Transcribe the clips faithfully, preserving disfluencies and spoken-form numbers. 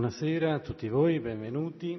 Buonasera a tutti voi, benvenuti.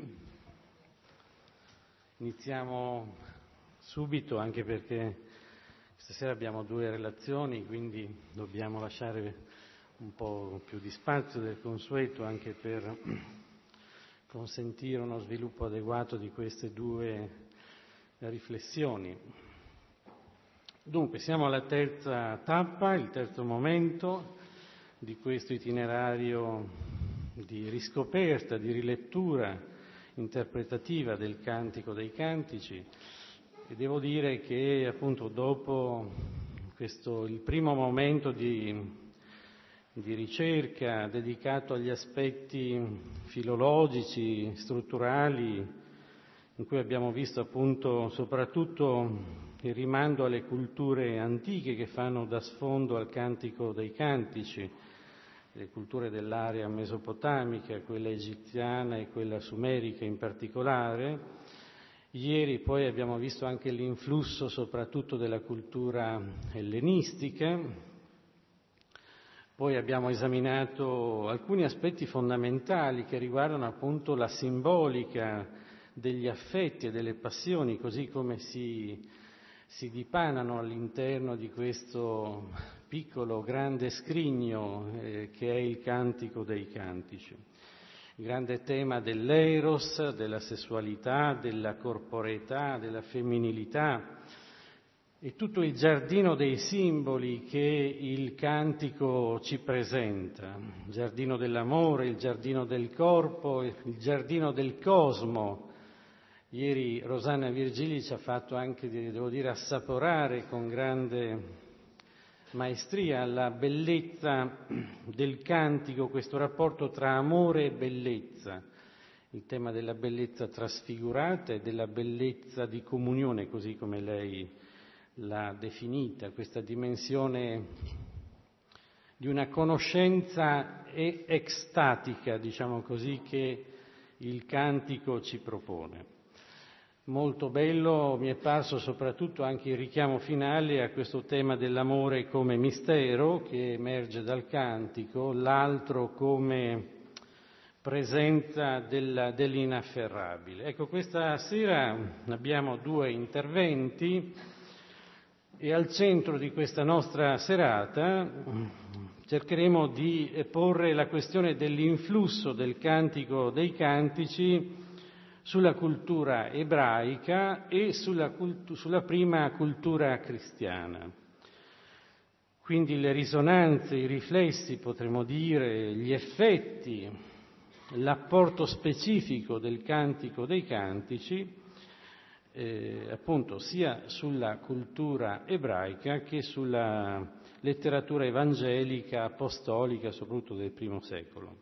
Iniziamo subito, anche perché stasera abbiamo due relazioni, quindi dobbiamo lasciare un po' più di spazio del consueto anche per consentire uno sviluppo adeguato di queste due riflessioni. Dunque, siamo alla terza tappa, il terzo momento di questo itinerario di riscoperta, di rilettura interpretativa del Cantico dei Cantici, e devo dire che appunto dopo questo il primo momento di, di ricerca dedicato agli aspetti filologici, strutturali, in cui abbiamo visto appunto soprattutto il rimando alle culture antiche che fanno da sfondo al Cantico dei Cantici, le culture dell'area mesopotamica, quella egiziana e quella sumerica in particolare. Ieri poi abbiamo visto anche l'influsso soprattutto della cultura ellenistica. Poi abbiamo esaminato alcuni aspetti fondamentali che riguardano appunto la simbolica degli affetti e delle passioni, così come si, si dipanano all'interno di questo piccolo, grande scrigno eh, che è il Cantico dei Cantici. Il grande tema dell'eros, della sessualità, della corporeità, della femminilità e tutto il giardino dei simboli che il Cantico ci presenta, il giardino dell'amore, il giardino del corpo, il giardino del cosmo. Ieri Rosanna Virgili ci ha fatto anche, devo dire, assaporare con grande maestria la bellezza del cantico, questo rapporto tra amore e bellezza, il tema della bellezza trasfigurata e della bellezza di comunione, così come lei l'ha definita, questa dimensione di una conoscenza ecstatica, diciamo così, che il cantico ci propone. Molto bello mi è parso soprattutto anche il richiamo finale a questo tema dell'amore come mistero che emerge dal cantico, l'altro come presenza del, dell'inafferrabile. Ecco, questa sera abbiamo due interventi e al centro di questa nostra serata cercheremo di porre la questione dell'influsso del Cantico dei Cantici sulla cultura ebraica e sulla, cultu- sulla prima cultura cristiana. Quindi le risonanze, i riflessi, potremmo dire, gli effetti, l'apporto specifico del Cantico dei Cantici, eh, appunto sia sulla cultura ebraica che sulla letteratura evangelica, apostolica, soprattutto del primo secolo.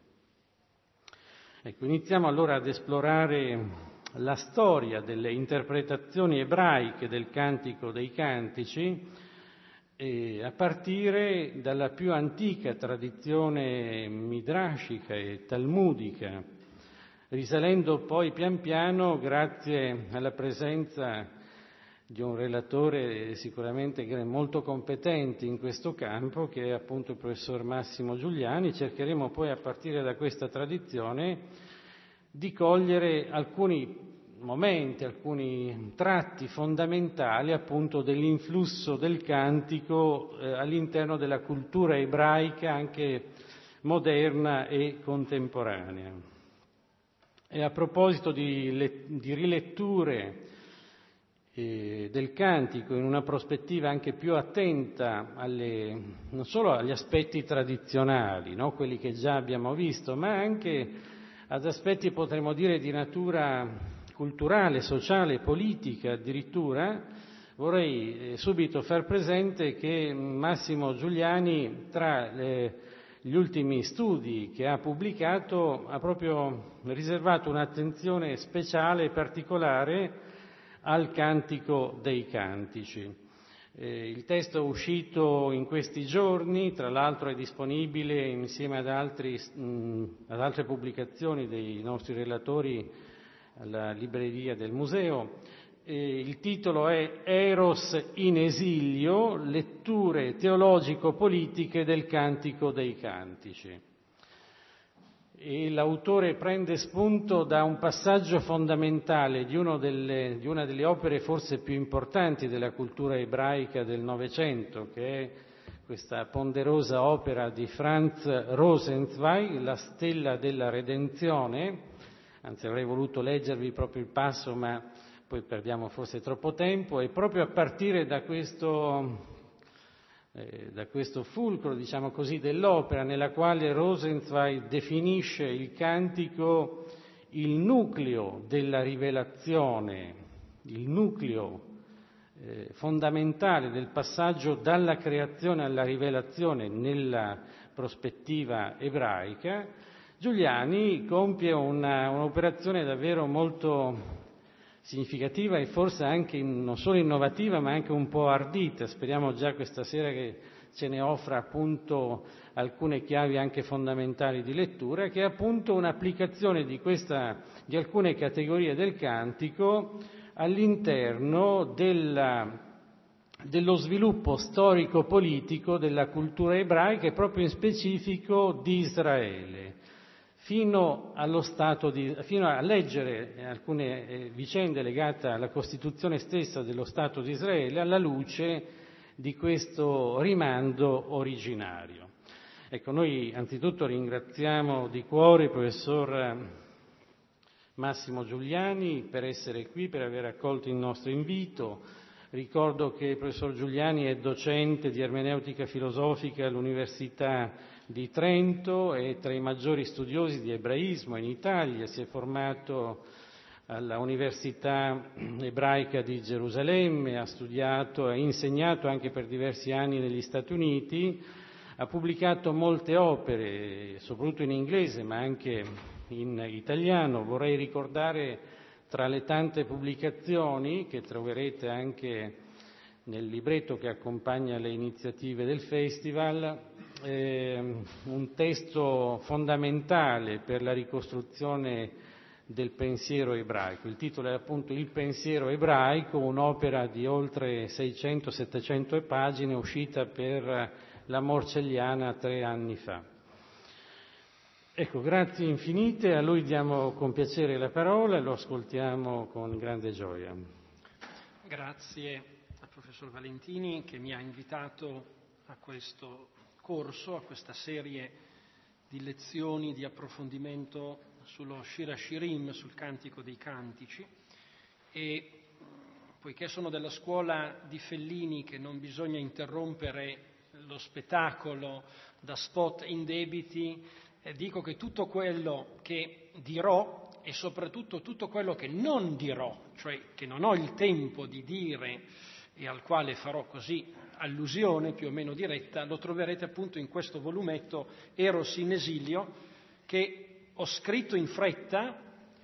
Ecco, iniziamo allora ad esplorare la storia delle interpretazioni ebraiche del Cantico dei Cantici, eh, a partire dalla più antica tradizione midrashica e talmudica, risalendo poi pian piano, grazie alla presenza di un relatore sicuramente molto competente in questo campo, che è appunto il professor Massimo Giuliani, cercheremo poi a partire da questa tradizione di cogliere alcuni momenti, alcuni tratti fondamentali appunto dell'influsso del cantico eh, all'interno della cultura ebraica anche moderna e contemporanea. E a proposito di, le, di riletture eh, del cantico in una prospettiva anche più attenta alle, non solo agli aspetti tradizionali, no? Quelli che già abbiamo visto, ma anche ad aspetti, potremmo dire, di natura culturale, sociale, politica addirittura, vorrei eh, subito far presente che Massimo Giuliani, tra le, gli ultimi studi che ha pubblicato, ha proprio riservato un'attenzione speciale e particolare al Cantico dei Cantici. Eh, il testo è uscito in questi giorni, tra l'altro è disponibile insieme ad, altri, mh, ad altre pubblicazioni dei nostri relatori alla libreria del museo. Eh, il titolo è Eros in esilio, letture teologico-politiche del Cantico dei Cantici. e l'autore prende spunto da un passaggio fondamentale di, uno delle, di una delle opere forse più importanti della cultura ebraica del Novecento, che è questa ponderosa opera di Franz Rosenzweig, La stella della redenzione. Anzi, avrei voluto leggervi proprio il passo, ma poi perdiamo forse troppo tempo, e proprio a partire da questo, eh, da questo fulcro, diciamo così, dell'opera, nella quale Rosenzweig definisce il cantico il nucleo della rivelazione, il nucleo eh, fondamentale del passaggio dalla creazione alla rivelazione nella prospettiva ebraica, Giuliani compie una, un'operazione davvero molto significativa e forse anche non solo innovativa ma anche un po' ardita. Speriamo già questa sera che ce ne offra appunto alcune chiavi anche fondamentali di lettura, che è appunto un'applicazione di, questa, di alcune categorie del cantico all'interno della, dello sviluppo storico-politico della cultura ebraica e proprio in specifico di Israele, fino allo stato di, fino a leggere alcune eh, vicende legate alla Costituzione stessa dello Stato di Israele alla luce di questo rimando originario. Ecco, noi anzitutto ringraziamo di cuore il professor Massimo Giuliani per essere qui, per aver accolto il nostro invito. Ricordo che il professor Giuliani è docente di ermeneutica filosofica all'Università di Trento, è tra i maggiori studiosi di ebraismo in Italia, si è formato alla Università ebraica di Gerusalemme, ha studiato e insegnato anche per diversi anni negli Stati Uniti, ha pubblicato molte opere, soprattutto in inglese ma anche in italiano. Vorrei ricordare tra le tante pubblicazioni che troverete anche nel libretto che accompagna le iniziative del Festival, eh, un testo fondamentale per la ricostruzione del pensiero ebraico. Il titolo è appunto Il pensiero ebraico, un'opera di oltre seicento settecento pagine uscita per la Morcelliana tre anni fa. Ecco, grazie infinite, a lui diamo con piacere la parola e lo ascoltiamo con grande gioia. Grazie al professor Valentini che mi ha invitato a questo corso, a questa serie di lezioni di approfondimento sullo Shir HaShirim, sul Cantico dei Cantici, e poiché sono della scuola di Fellini che non bisogna interrompere lo spettacolo da spot indebiti, eh, dico che tutto quello che dirò e soprattutto tutto quello che non dirò, cioè che non ho il tempo di dire e al quale farò così allusione più o meno diretta, lo troverete appunto in questo volumetto Eros in esilio, che ho scritto in fretta,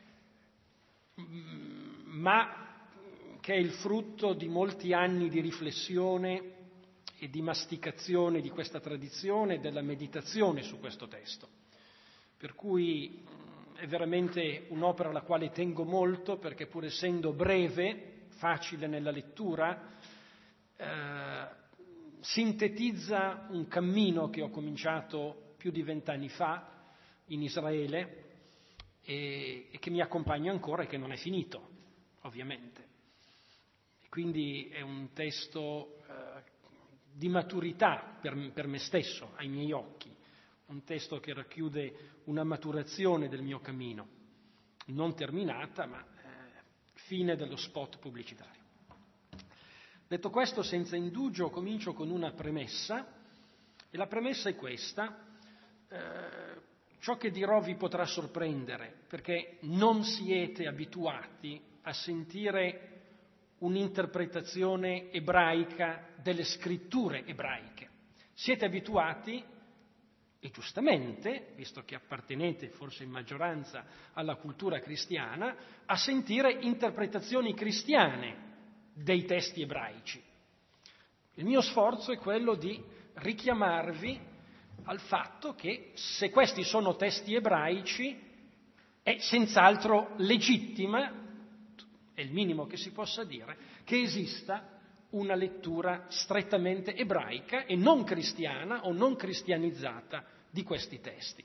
ma che è il frutto di molti anni di riflessione e di masticazione di questa tradizione e della meditazione su questo testo. Per cui è veramente un'opera alla quale tengo molto, perché pur essendo breve, facile nella lettura, eh, sintetizza un cammino che ho cominciato più di vent'anni fa in Israele e, e che mi accompagna ancora e che non è finito, ovviamente. E quindi è un testo eh, di maturità per, per me stesso, ai miei occhi, un testo che racchiude una maturazione del mio cammino, non terminata, ma eh, fine dello spot pubblicitario. Detto questo, senza indugio, comincio con una premessa, e la premessa è questa. Eh, ciò che dirò vi potrà sorprendere, perché non siete abituati a sentire un'interpretazione ebraica delle scritture ebraiche. Siete abituati, e giustamente, visto che appartenete forse in maggioranza alla cultura cristiana, a sentire interpretazioni cristiane dei testi ebraici. Il mio sforzo è quello di richiamarvi al fatto che se questi sono testi ebraici è senz'altro legittima, è il minimo che si possa dire, che esista una lettura strettamente ebraica e non cristiana o non cristianizzata di questi testi.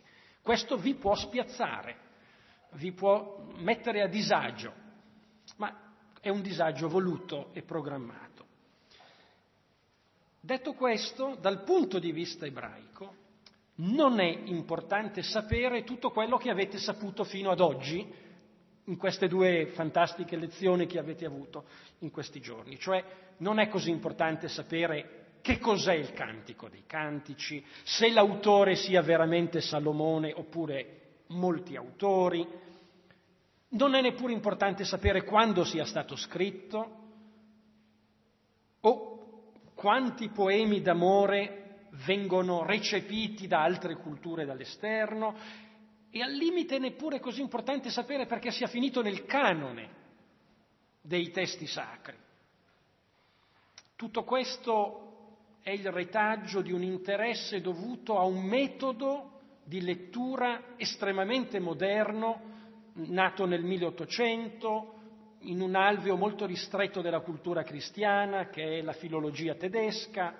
Questo vi può spiazzare, vi può mettere a disagio, ma è un disagio voluto e programmato. Detto questo, dal punto di vista ebraico, non è importante sapere tutto quello che avete saputo fino ad oggi, in queste due fantastiche lezioni che avete avuto in questi giorni. Cioè, non è così importante sapere che cos'è il Cantico dei Cantici, se l'autore sia veramente Salomone oppure molti autori. Non è neppure importante sapere quando sia stato scritto o quanti poemi d'amore vengono recepiti da altre culture dall'esterno, e al limite neppure così importante sapere perché sia finito nel canone dei testi sacri. Tutto questo è il retaggio di un interesse dovuto a un metodo di lettura estremamente moderno, nato nel milleottocento, in un alveo molto ristretto della cultura cristiana, che è la filologia tedesca,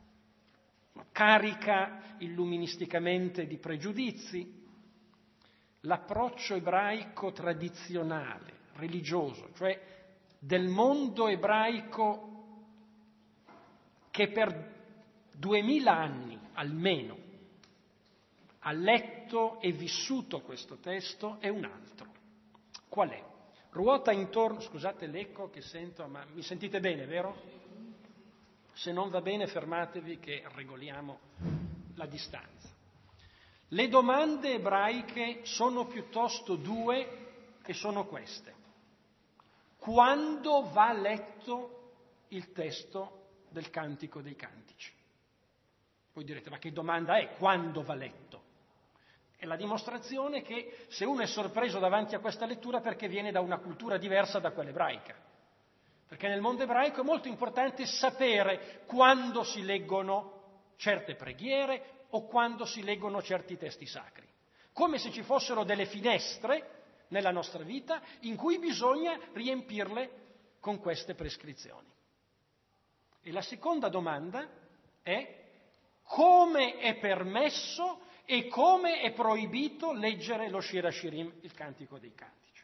carica illuministicamente di pregiudizi. L'approccio ebraico tradizionale, religioso, cioè del mondo ebraico che per duemila anni almeno ha letto e vissuto questo testo, è un altro. Qual è? Ruota intorno, scusate l'eco che sento, ma mi sentite bene, vero? Se non va bene fermatevi che regoliamo la distanza. Le domande ebraiche sono piuttosto due e sono queste. Quando va letto il testo del Cantico dei Cantici? Voi direte, ma che domanda è? Quando va letto? È la dimostrazione che se uno è sorpreso davanti a questa lettura perché viene da una cultura diversa da quella ebraica. Perché nel mondo ebraico è molto importante sapere quando si leggono certe preghiere o quando si leggono certi testi sacri. Come se ci fossero delle finestre nella nostra vita in cui bisogna riempirle con queste prescrizioni. E la seconda domanda è come è permesso e come è proibito leggere lo Shir HaShirim, il Cantico dei Cantici.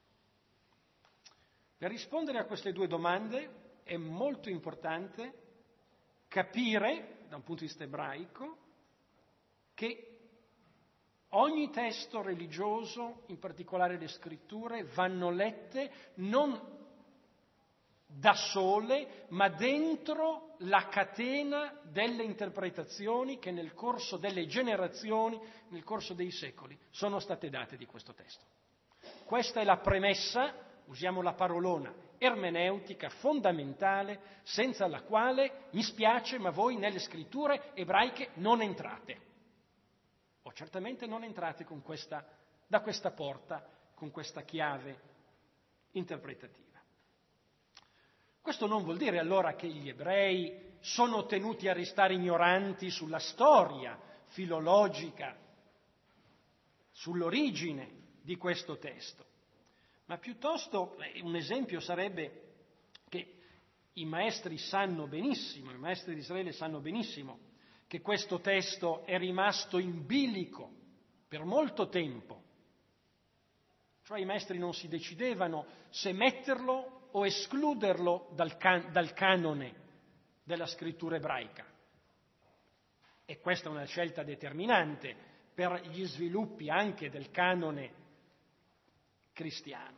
Per rispondere a queste due domande è molto importante capire, da un punto di vista ebraico, che ogni testo religioso, in particolare le scritture, vanno lette non da sole, ma dentro la catena delle interpretazioni che nel corso delle generazioni, nel corso dei secoli, sono state date di questo testo. Questa è la premessa, usiamo la parolona, ermeneutica fondamentale, senza la quale, mi spiace, ma voi nelle scritture ebraiche non entrate. O certamente non entrate con questa, da questa porta, con questa chiave interpretativa. Questo non vuol dire allora che gli ebrei sono tenuti a restare ignoranti sulla storia filologica, sull'origine di questo testo, ma piuttosto un esempio sarebbe che i maestri sanno benissimo, i maestri di Israele sanno benissimo che questo testo è rimasto in bilico per molto tempo, cioè i maestri non si decidevano se metterlo o escluderlo dal, can- dal canone della scrittura ebraica. E questa è una scelta determinante per gli sviluppi anche del canone cristiano.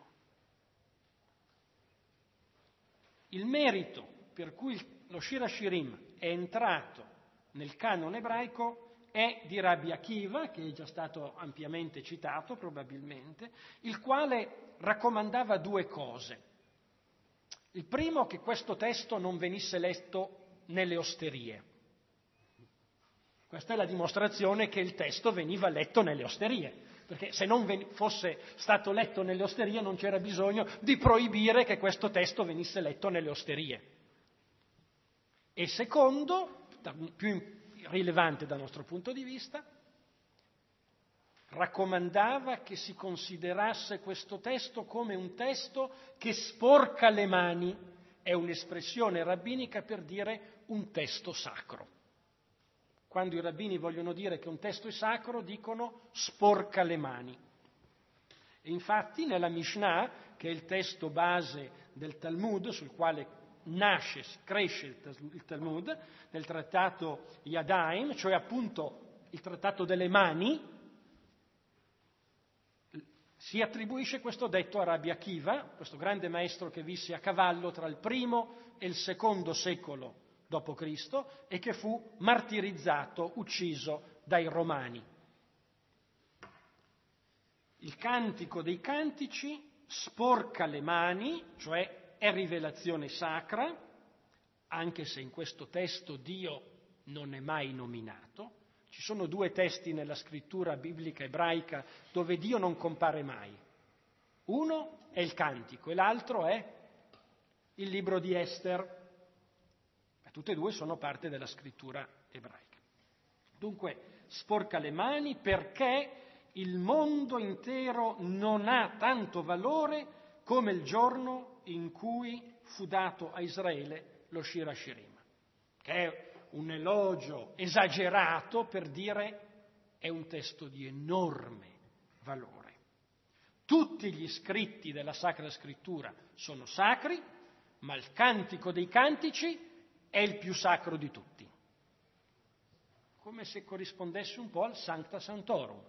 Il merito per cui lo Shir HaShirim è entrato nel canone ebraico è di Rabbi Akiva, che è già stato ampiamente citato probabilmente, il quale raccomandava due cose. Il primo, che questo testo non venisse letto nelle osterie. Questa è la dimostrazione che il testo veniva letto nelle osterie, perché se non ven- fosse stato letto nelle osterie non c'era bisogno di proibire che questo testo venisse letto nelle osterie. E secondo, più rilevante dal nostro punto di vista, raccomandava che si considerasse questo testo come un testo che sporca le mani, è un'espressione rabbinica per dire un testo sacro. quando i rabbini vogliono dire che un testo è sacro, dicono sporca le mani. E infatti nella Mishnah, che è il testo base del Talmud, sul quale nasce, cresce il Talmud, nel trattato Yadaim, cioè appunto il trattato delle mani, si attribuisce questo detto a Rabbi Akiva, questo grande maestro che visse a cavallo tra il primo e il secondo secolo dopo Cristo e che fu martirizzato, ucciso dai Romani. Il Cantico dei Cantici sporca le mani, cioè è rivelazione sacra, anche se in questo testo Dio non è mai nominato. Ci sono due testi nella scrittura biblica ebraica dove Dio non compare mai. Uno è il Cantico e l'altro è il libro di Ester. Tutte e due sono parte della scrittura ebraica. Dunque, sporca le mani perché il mondo intero non ha tanto valore come il giorno in cui fu dato a Israele lo Shir HaShirim, che è un elogio esagerato per dire è un testo di enorme valore. Tutti gli scritti della Sacra Scrittura sono sacri, ma il Cantico dei Cantici è il più sacro di tutti, come se corrispondesse un po' al Sancta Sanctorum.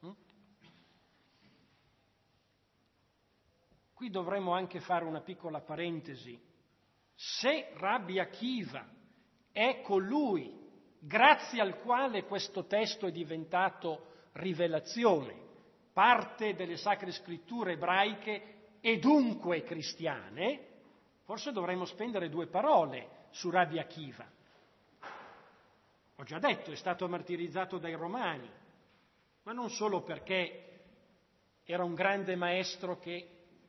Qui dovremmo anche fare una piccola parentesi. Se Rabbi Akiva è colui grazie al quale questo testo è diventato rivelazione, parte delle Sacre Scritture ebraiche e dunque cristiane, forse dovremmo spendere due parole su Rabbi Akiva. Ho già detto, è stato martirizzato dai Romani, ma non solo perché era un grande maestro che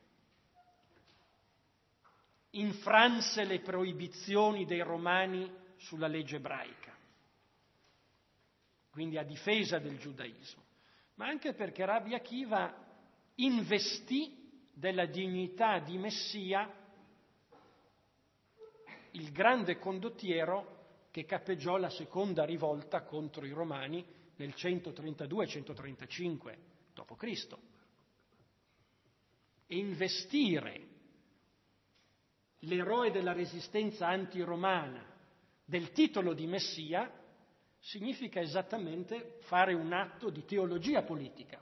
infranse le proibizioni dei Romani sulla legge ebraica, quindi a difesa del giudaismo, ma anche perché Rabbi Akiva investì della dignità di Messia il grande condottiero che capeggiò la seconda rivolta contro i Romani nel centotrentadue centotrentacinque dopo Cristo. E investire l'eroe della resistenza antiromana del titolo di Messia significa esattamente fare un atto di teologia politica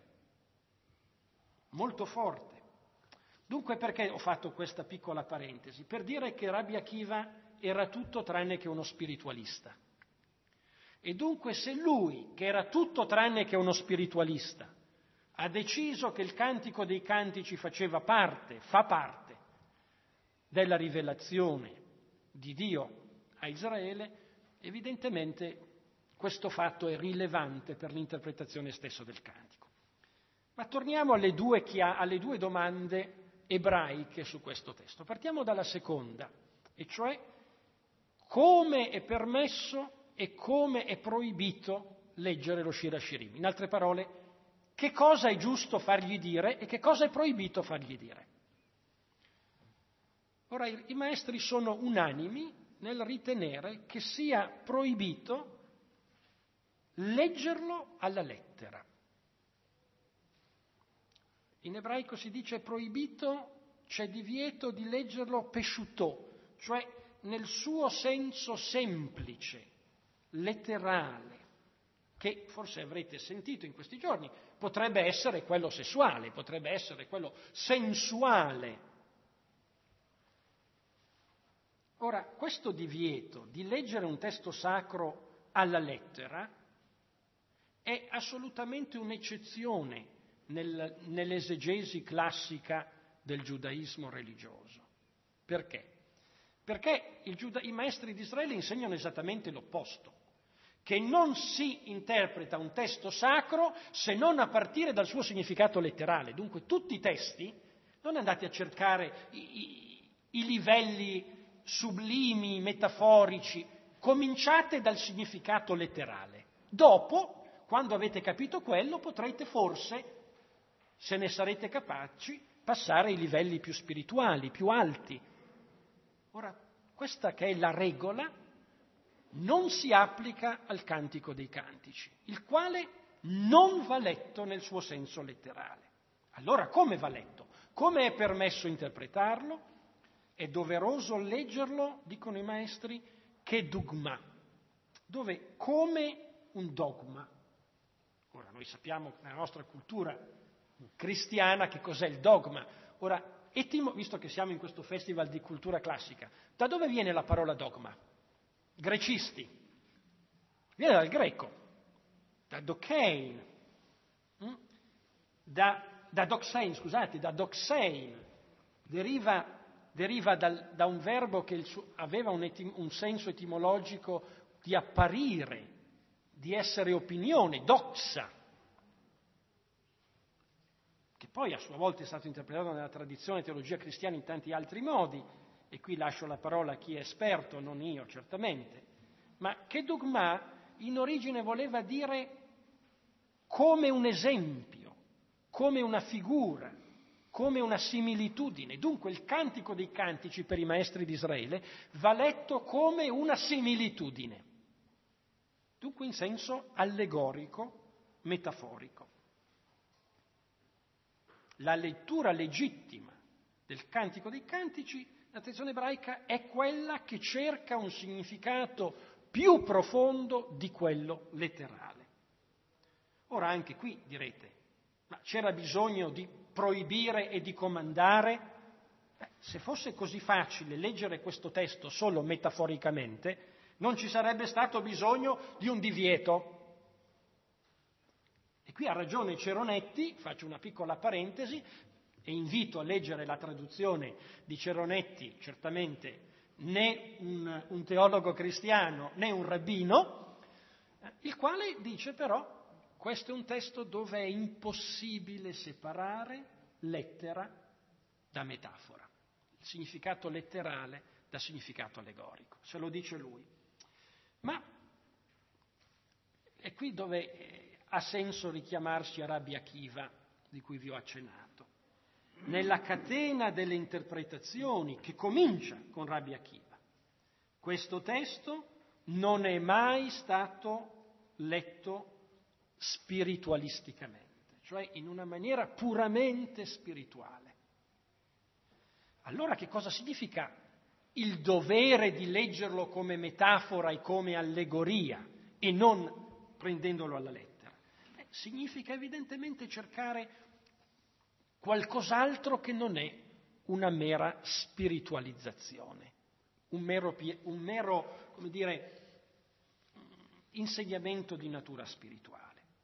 molto forte. Dunque perché ho fatto questa piccola parentesi? Per dire che Rabbi Akiva era tutto tranne che uno spiritualista. E dunque se lui, che era tutto tranne che uno spiritualista, ha deciso che il Cantico dei Cantici faceva parte, fa parte della rivelazione di Dio a Israele, evidentemente questo fatto è rilevante per l'interpretazione stessa del Cantico. Ma torniamo alle due, chia- alle due domande ebraiche su questo testo. Partiamo dalla seconda, e cioè come è permesso e come è proibito leggere lo Shir HaShirim. In altre parole, che cosa è giusto fargli dire e che cosa è proibito fargli dire. Ora, i, i maestri sono unanimi nel ritenere che sia proibito leggerlo alla lettera. In ebraico si dice proibito, c'è divieto di leggerlo pesciutò, cioè nel suo senso semplice, letterale, che forse avrete sentito in questi giorni, potrebbe essere quello sessuale, potrebbe essere quello sensuale. Ora, questo divieto di leggere un testo sacro alla lettera è assolutamente un'eccezione nel, nell'esegesi classica del giudaismo religioso. Perché? Perché il giuda- i maestri di Israele insegnano esattamente l'opposto, che non si interpreta un testo sacro se non a partire dal suo significato letterale. Dunque tutti i testi, non andate a cercare i, i, i livelli sublimi, metaforici, cominciate dal significato letterale. Dopo, quando avete capito quello, potrete forse, se ne sarete capaci, passare ai livelli più spirituali, più alti. Ora, questa che è la regola non si applica al Cantico dei Cantici, il quale non va letto nel suo senso letterale. Allora come va letto? Come è permesso interpretarlo? È doveroso leggerlo, dicono i maestri, che dogma, dove come un dogma. Ora noi sappiamo nella nostra cultura cristiana che cos'è il dogma. Ora, etimo, visto che siamo in questo festival di cultura classica, da dove viene la parola dogma? Grecisti. Viene dal greco, da dokein, da, da doxein, scusate, da doxein. Deriva, deriva dal, da un verbo che il suo, aveva un, etim, un senso etimologico di apparire, di essere opinione, doxa, che poi a sua volta è stato interpretato nella tradizione teologia cristiana in tanti altri modi, e qui lascio la parola a chi è esperto, non io certamente, ma che dogma in origine voleva dire come un esempio, come una figura, come una similitudine. Dunque il Cantico dei Cantici per i maestri di Israele va letto come una similitudine, dunque in senso allegorico, metaforico. La lettura legittima del Cantico dei Cantici, la tradizione ebraica, è quella che cerca un significato più profondo di quello letterale. Ora anche qui direte, ma c'era bisogno di proibire e di comandare? Beh, se fosse così facile leggere questo testo solo metaforicamente, non ci sarebbe stato bisogno di un divieto. E qui ha ragione Ceronetti, faccio una piccola parentesi e invito a leggere la traduzione di Ceronetti, certamente né un, un teologo cristiano né un rabbino, il quale dice però questo è un testo dove è impossibile separare lettera da metafora, il significato letterale da significato allegorico, se lo dice lui. Ma è qui dove ha senso richiamarsi a Rabbi Akiva, di cui vi ho accennato, nella catena delle interpretazioni che comincia con Rabbi Akiva. Questo testo non è mai stato letto spiritualisticamente, cioè in una maniera puramente spirituale. Allora che cosa significa il dovere di leggerlo come metafora e come allegoria e non prendendolo alla lettera? Beh, significa evidentemente cercare qualcos'altro che non è una mera spiritualizzazione, un mero, un mero, come dire, insegnamento di natura spirituale.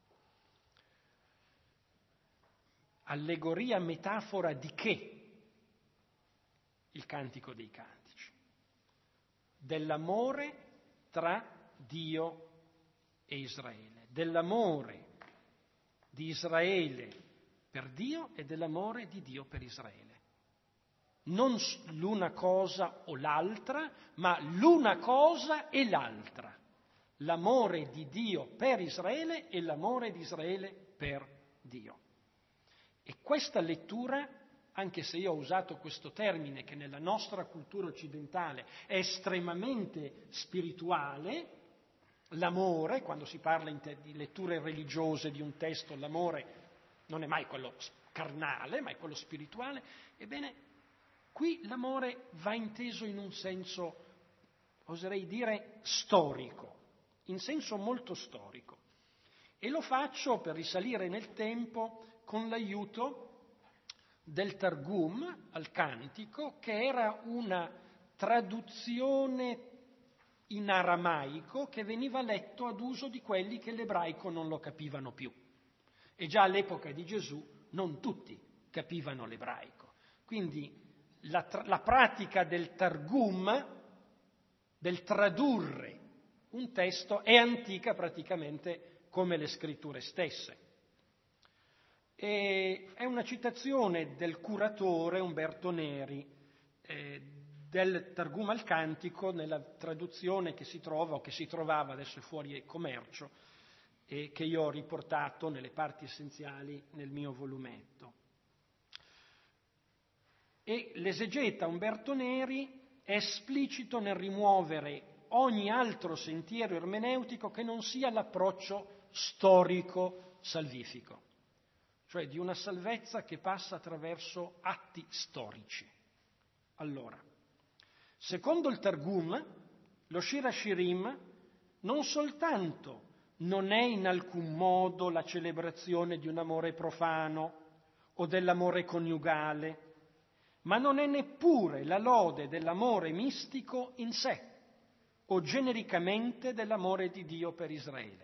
Allegoria, metafora di che? Il Cantico dei Cantici. Dell'amore tra Dio e Israele, dell'amore di Israele per Dio e dell'amore di Dio per Israele. Non l'una cosa o l'altra, ma l'una cosa e l'altra. L'amore di Dio per Israele e l'amore di Israele per Dio. E questa lettura, anche se io ho usato questo termine che nella nostra cultura occidentale è estremamente spirituale, l'amore, quando si parla di letture religiose di un testo, l'amore non è mai quello carnale, ma è quello spirituale, ebbene, qui l'amore va inteso in un senso, oserei dire, storico, in senso molto storico. E lo faccio per risalire nel tempo con l'aiuto del Targum al Cantico, che era una traduzione in aramaico che veniva letto ad uso di quelli che l'ebraico non lo capivano più. E già all'epoca di Gesù non tutti capivano l'ebraico. Quindi la, tra- la pratica del Targum, del tradurre un testo, è antica praticamente come le scritture stesse. E è una citazione del curatore Umberto Neri eh, del Targum al Cantico nella traduzione che si trova o che si trovava, adesso è fuori commercio, e che io ho riportato nelle parti essenziali nel mio volumetto. E l'esegeta Umberto Neri è esplicito nel rimuovere ogni altro sentiero ermeneutico che non sia l'approccio storico salvifico, cioè di una salvezza che passa attraverso atti storici. Allora, secondo il Targum, lo Shir HaShirim non soltanto non è in alcun modo la celebrazione di un amore profano o dell'amore coniugale, ma non è neppure la lode dell'amore mistico in sé o genericamente dell'amore di Dio per Israele.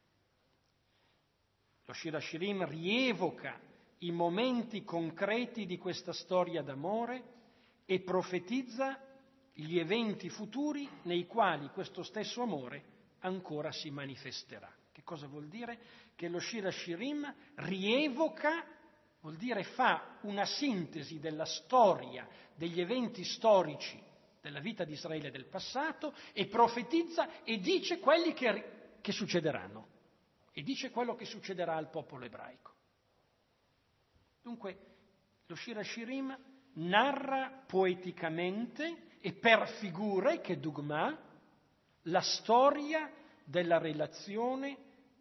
Lo Shir HaShirim rievoca i momenti concreti di questa storia d'amore e profetizza gli eventi futuri nei quali questo stesso amore ancora si manifesterà. Che cosa vuol dire? Che lo Shir HaShirim rievoca, vuol dire fa una sintesi della storia, degli eventi storici della vita di Israele del passato e profetizza e dice quelli che, che succederanno, e dice quello che succederà al popolo ebraico. Dunque, lo Shir HaShirim narra poeticamente e per figure, che dugma, la storia della relazione,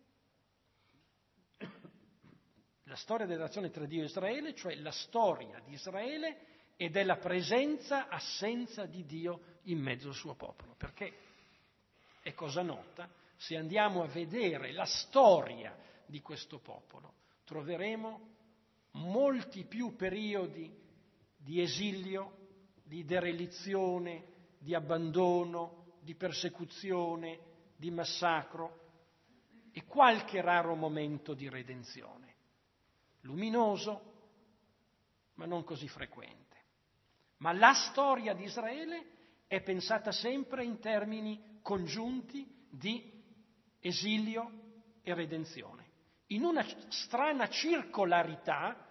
la storia della relazione tra Dio e Israele, cioè la storia di Israele e della presenza-assenza di Dio in mezzo al suo popolo. Perché è cosa nota, se andiamo a vedere la storia di questo popolo, troveremo molti più periodi di esilio, di derelizione, di abbandono, di persecuzione, di massacro e qualche raro momento di redenzione, luminoso ma non così frequente. Ma la storia di Israele è pensata sempre in termini congiunti di esilio e redenzione, in una strana circolarità.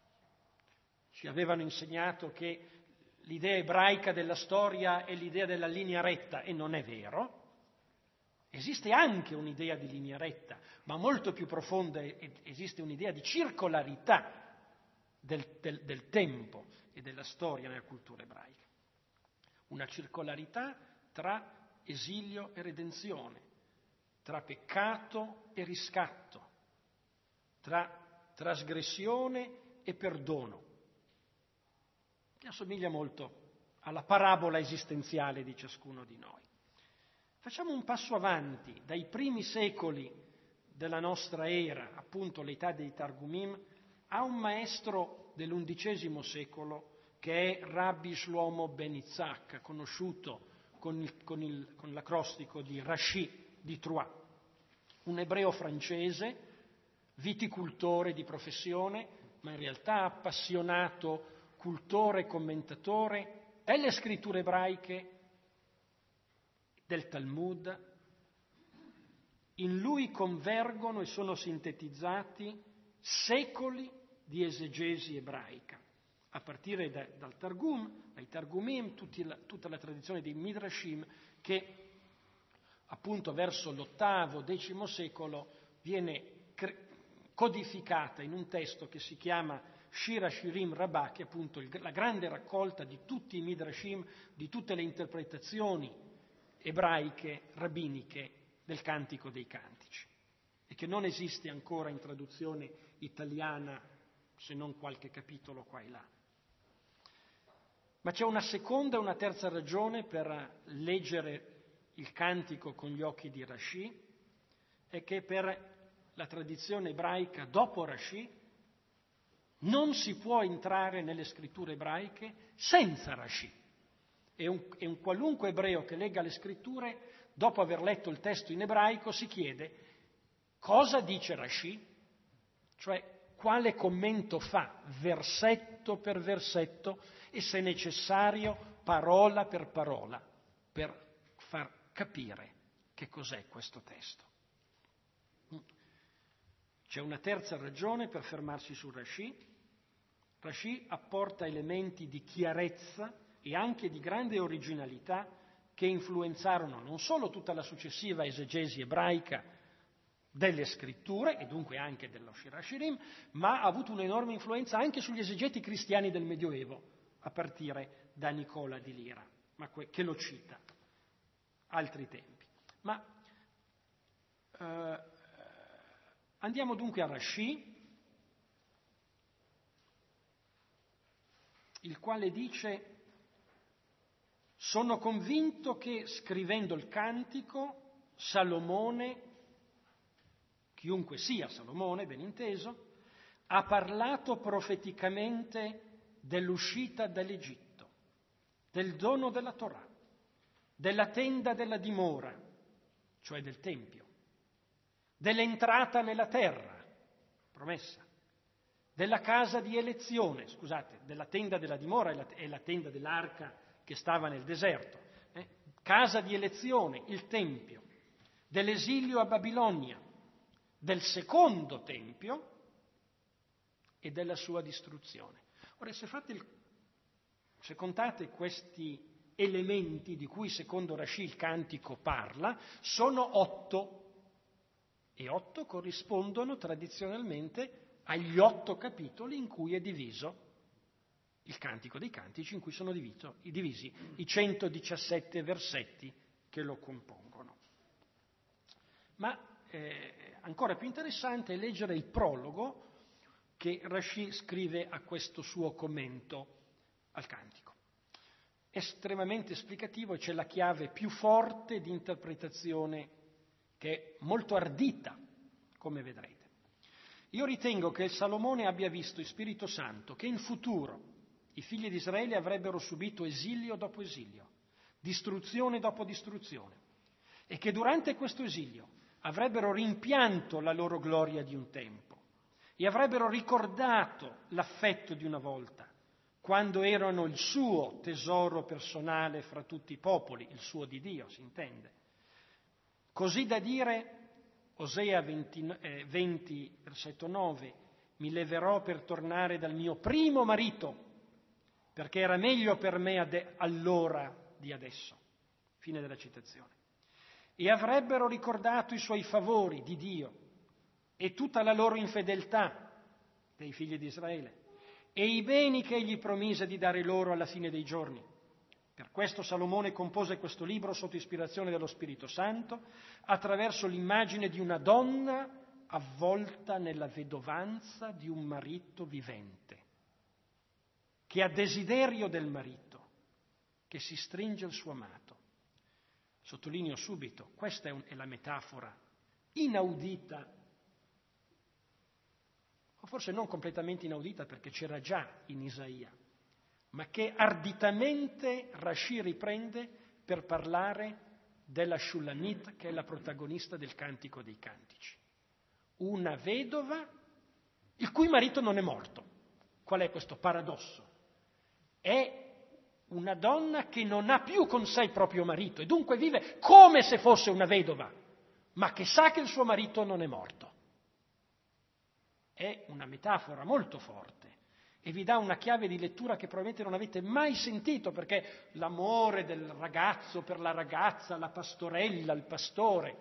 Ci avevano insegnato che l'idea ebraica della storia è l'idea della linea retta, e non è vero. Esiste anche un'idea di linea retta, ma molto più profonda esiste un'idea di circolarità del, del, del tempo e della storia nella cultura ebraica. Una circolarità tra esilio e redenzione, tra peccato e riscatto, tra trasgressione e perdono, che assomiglia molto alla parabola esistenziale di ciascuno di noi. Facciamo un passo avanti dai primi secoli della nostra era, appunto l'età dei Targumim, a un maestro dell'undicesimo secolo che è Rabbi Shlomo ben Yitzhak, conosciuto con, il, con, il, con l'acrostico di Rashi di Troyes, un ebreo francese, viticultore di professione, ma in realtà appassionato cultore e commentatore delle scritture ebraiche, del Talmud. In lui convergono e sono sintetizzati secoli di esegesi ebraica, a partire da, dal Targum, dai Targumim, tutti la, tutta la tradizione dei Midrashim che appunto verso l'ottavo, decimo secolo viene cre- codificata in un testo che si chiama Shir HaShirim Rabbah, che è appunto il, la grande raccolta di tutti i Midrashim, di tutte le interpretazioni ebraiche, rabbiniche del Cantico dei Cantici, e che non esiste ancora in traduzione italiana, se non qualche capitolo qua e là. Ma c'è una seconda e una terza ragione per leggere il Cantico con gli occhi di Rashi, è che per la tradizione ebraica dopo Rashi non si può entrare nelle scritture ebraiche senza Rashi. E un, e un qualunque ebreo che legga le scritture, dopo aver letto il testo in ebraico, si chiede cosa dice Rashi, cioè quale commento fa, versetto per versetto e, se necessario, parola per parola, per far capire che cos'è questo testo. C'è una terza ragione per fermarsi su Rashi. Rashi apporta elementi di chiarezza e anche di grande originalità che influenzarono non solo tutta la successiva esegesi ebraica delle scritture e dunque anche dello Shir HaShirim, ma ha avuto un'enorme influenza anche sugli esegeti cristiani del Medioevo, a partire da Nicola di Lira, ma que- che lo cita. altri tempi. Ma eh, andiamo dunque a Rashi, il quale dice: sono convinto che scrivendo il cantico Salomone, chiunque sia Salomone, ben inteso, ha parlato profeticamente dell'uscita dall'Egitto, del dono della Torah, della tenda della dimora, cioè del Tempio, dell'entrata nella terra, promessa, della casa di elezione, scusate, della tenda della dimora e la, e la tenda dell'arca che stava nel deserto, eh? casa di elezione, il Tempio, dell'esilio a Babilonia, del secondo Tempio e della sua distruzione. Ora, se, fate il, se contate questi elementi di cui secondo Rashi il cantico parla, sono otto, e otto corrispondono tradizionalmente agli otto capitoli in cui è diviso il Cantico dei Cantici, in cui sono diviso, divisi i centodiciassette versetti che lo compongono. Ma eh, ancora più interessante è leggere il prologo che Rashi scrive a questo suo commento al Cantico. Estremamente esplicativo, e c'è la chiave più forte di interpretazione, che è molto ardita, come vedrete. Io ritengo che il Salomone abbia visto in Spirito Santo che in futuro i figli di Israele avrebbero subito esilio dopo esilio, distruzione dopo distruzione, e che durante questo esilio avrebbero rimpianto la loro gloria di un tempo e avrebbero ricordato l'affetto di una volta, quando erano il suo tesoro personale fra tutti i popoli, il suo di Dio, si intende. Così da dire, Osea venti, eh, venti, versetto nove, mi leverò per tornare dal mio primo marito, perché era meglio per me ade- allora di adesso. Fine della citazione. E avrebbero ricordato i suoi favori di Dio e tutta la loro infedeltà dei figli di Israele e i beni che egli promise di dare loro alla fine dei giorni. Per questo Salomone compose questo libro sotto ispirazione dello Spirito Santo, attraverso l'immagine di una donna avvolta nella vedovanza di un marito vivente, che ha desiderio del marito, che si stringe al suo amato. Sottolineo subito, questa è, un, è la metafora inaudita, o forse non completamente inaudita perché c'era già in Isaia, ma che arditamente Rashi riprende per parlare della Shulamit, che è la protagonista del Cantico dei Cantici. Una vedova il cui marito non è morto. Qual è questo paradosso? È una donna che non ha più con sé il proprio marito e dunque vive come se fosse una vedova, ma che sa che il suo marito non è morto. È una metafora molto forte e vi dà una chiave di lettura che probabilmente non avete mai sentito, perché l'amore del ragazzo per la ragazza, la pastorella, il pastore,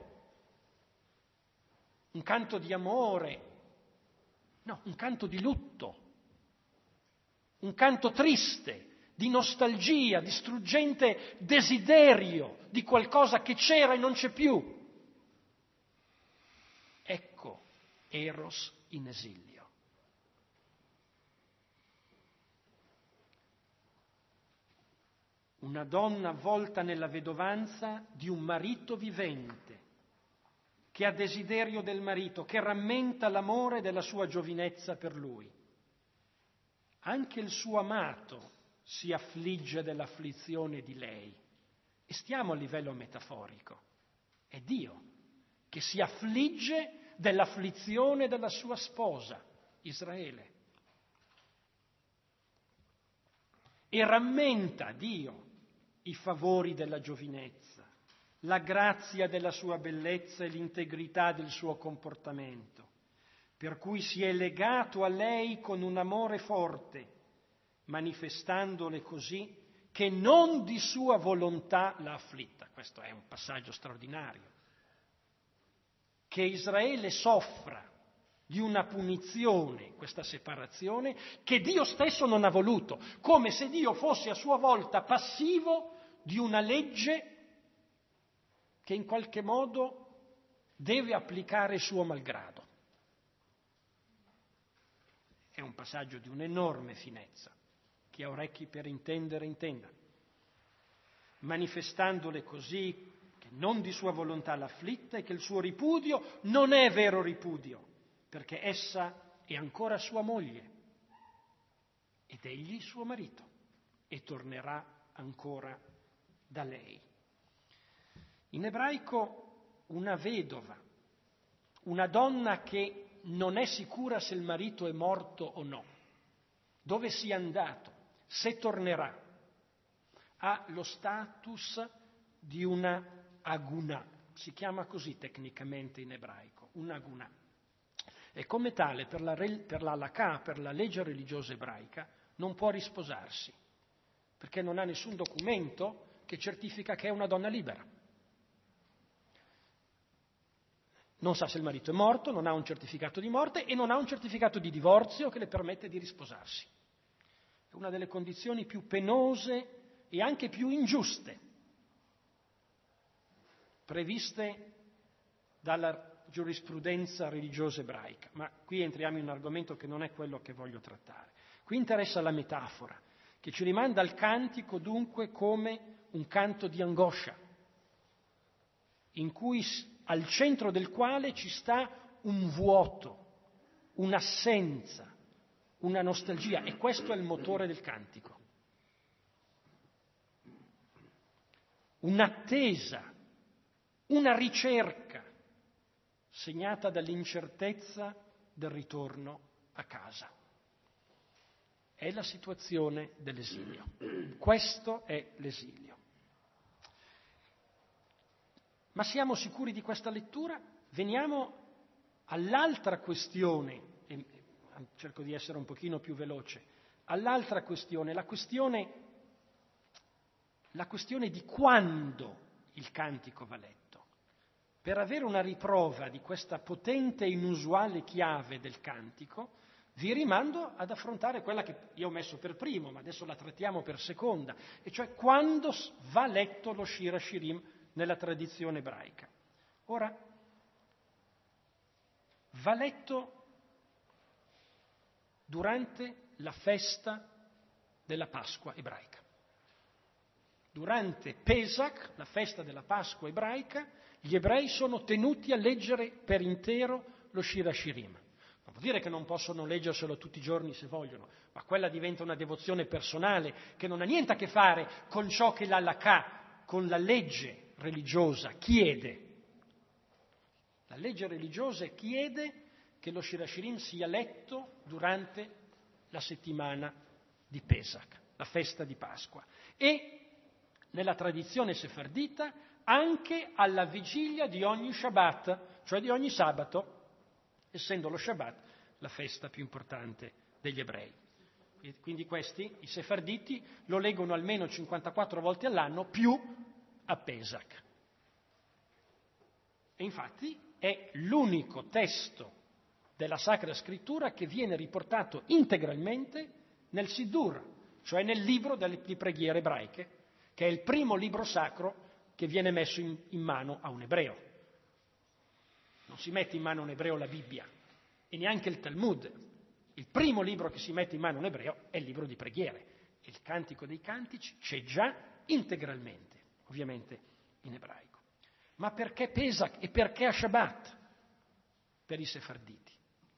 un canto di amore, no, un canto di lutto, un canto triste, di nostalgia, di struggente desiderio di qualcosa che c'era e non c'è più. Ecco Eros in esilio. Una donna avvolta nella vedovanza di un marito vivente, che ha desiderio del marito, che rammenta l'amore della sua giovinezza per lui. Anche il suo amato si affligge dell'afflizione di lei. E stiamo a livello metaforico. È Dio che si affligge dell'afflizione della sua sposa, Israele. E rammenta Dio i favori della giovinezza, la grazia della sua bellezza e l'integrità del suo comportamento, per cui si è legato a lei con un amore forte, manifestandole così che non di sua volontà l'ha afflitta. Questo è un passaggio straordinario. Che Israele soffra di una punizione, questa separazione, che Dio stesso non ha voluto, come se Dio fosse a sua volta passivo di una legge che in qualche modo deve applicare suo malgrado. È un passaggio di un'enorme finezza. Chi ha orecchi per intendere, intenda. Manifestandole così che non di sua volontà l'afflitta e che il suo ripudio non è vero ripudio, perché essa è ancora sua moglie ed egli suo marito e tornerà ancora da lei. In ebraico una vedova, una donna che non è sicura se il marito è morto o no, dove sia andato, se tornerà, ha lo status di una aguna, si chiama così tecnicamente in ebraico, un'aguna. E come tale, per la, per la halakha, per la legge religiosa ebraica, non può risposarsi, perché non ha nessun documento che certifica che è una donna libera. Non sa se il marito è morto, non ha un certificato di morte e non ha un certificato di divorzio che le permette di risposarsi. È una delle condizioni più penose e anche più ingiuste previste dalla giurisprudenza religiosa ebraica. Ma qui entriamo in un argomento che non è quello che voglio trattare. Qui interessa la metafora, che ci rimanda al cantico dunque come un canto di angoscia, in cui, al centro del quale ci sta un vuoto, un'assenza, una nostalgia, e questo è il motore del cantico. Un'attesa, una ricerca segnata dall'incertezza del ritorno a casa. È la situazione dell'esilio. Questo è l'esilio. Ma siamo sicuri di questa lettura? Veniamo all'altra questione, e cerco di essere un pochino più veloce, all'altra questione, la questione, la questione di quando il cantico va letto. Per avere una riprova di questa potente e inusuale chiave del cantico, vi rimando ad affrontare quella che io ho messo per primo, ma adesso la trattiamo per seconda, e cioè quando va letto lo Shir HaShirim nella tradizione ebraica. Ora, va letto durante la festa della Pasqua ebraica. Durante Pesach, la festa della Pasqua ebraica, gli ebrei sono tenuti a leggere per intero lo Shir HaShirim. Non vuol dire che non possono leggerselo tutti i giorni se vogliono, ma quella diventa una devozione personale che non ha niente a che fare con ciò che l'halakha, con la legge religiosa chiede. La legge religiosa chiede che lo Shir HaShirim sia letto durante la settimana di Pesach, la festa di Pasqua, e nella tradizione sefardita anche alla vigilia di ogni Shabbat, cioè di ogni sabato, essendo lo Shabbat la festa più importante degli ebrei. Quindi questi, i sefarditi, lo leggono almeno cinquantaquattro volte all'anno, più a Pesach. E infatti è l'unico testo della Sacra Scrittura che viene riportato integralmente nel Siddur, cioè nel libro delle, di preghiere ebraiche, che è il primo libro sacro che viene messo in, in mano a un ebreo. Non si mette in mano a un ebreo la Bibbia e neanche il Talmud. Il primo libro che si mette in mano a un ebreo è il libro di preghiere. Il Cantico dei Cantici c'è già integralmente, ovviamente in ebraico. Ma perché Pesach e perché a Shabbat per i sefarditi?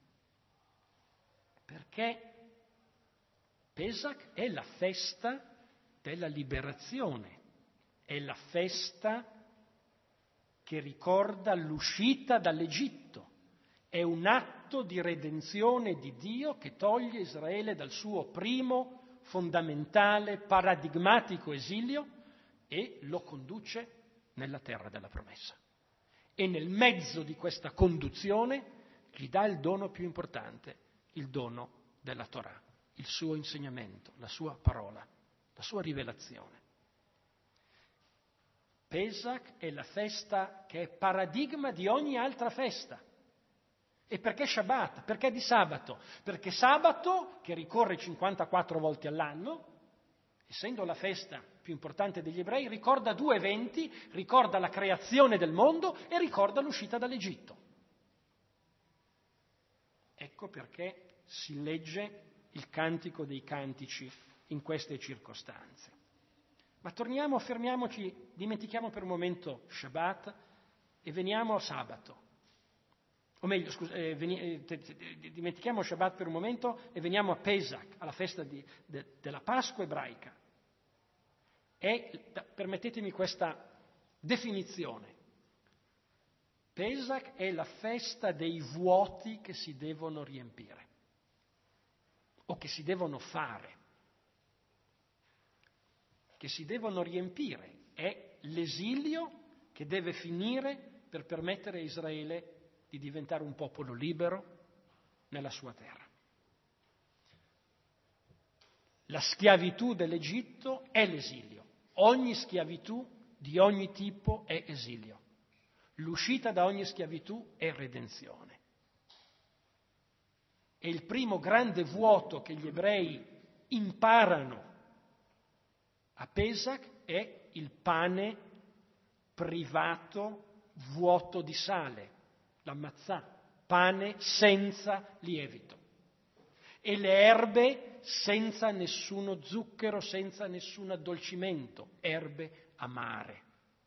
Perché Pesach è la festa della liberazione, è la festa che ricorda l'uscita dall'Egitto, è un atto di redenzione di Dio che toglie Israele dal suo primo, fondamentale, paradigmatico esilio e lo conduce nella terra della promessa. E nel mezzo di questa conduzione gli dà il dono più importante, il dono della Torah, il suo insegnamento, la sua parola, la sua rivelazione. Pesach è la festa che è paradigma di ogni altra festa. E perché Shabbat? Perché di sabato? Perché sabato, che ricorre cinquantaquattro volte all'anno, essendo la festa più importante degli ebrei, ricorda due eventi, ricorda la creazione del mondo e ricorda l'uscita dall'Egitto. Ecco perché si legge il Cantico dei Cantici in queste circostanze. Ma torniamo, fermiamoci, dimentichiamo per un momento Shabbat e veniamo a sabato. O meglio, scusa, eh, veni, eh, te, te, dimentichiamo Shabbat per un momento e veniamo a Pesach, alla festa di, de, della Pasqua ebraica. E, permettetemi questa definizione. Pesach è la festa dei vuoti che si devono riempire o che si devono fare, che si devono riempire. È l'esilio che deve finire per permettere a Israele di diventare un popolo libero nella sua terra. La schiavitù dell'Egitto è l'esilio. Ogni schiavitù di ogni tipo è esilio. L'uscita da ogni schiavitù è redenzione. E il primo grande vuoto che gli ebrei imparano a Pesach è il pane privato vuoto di sale, la matzah, pane senza lievito. E le erbe senza nessuno zucchero, senza nessun addolcimento, erbe amare.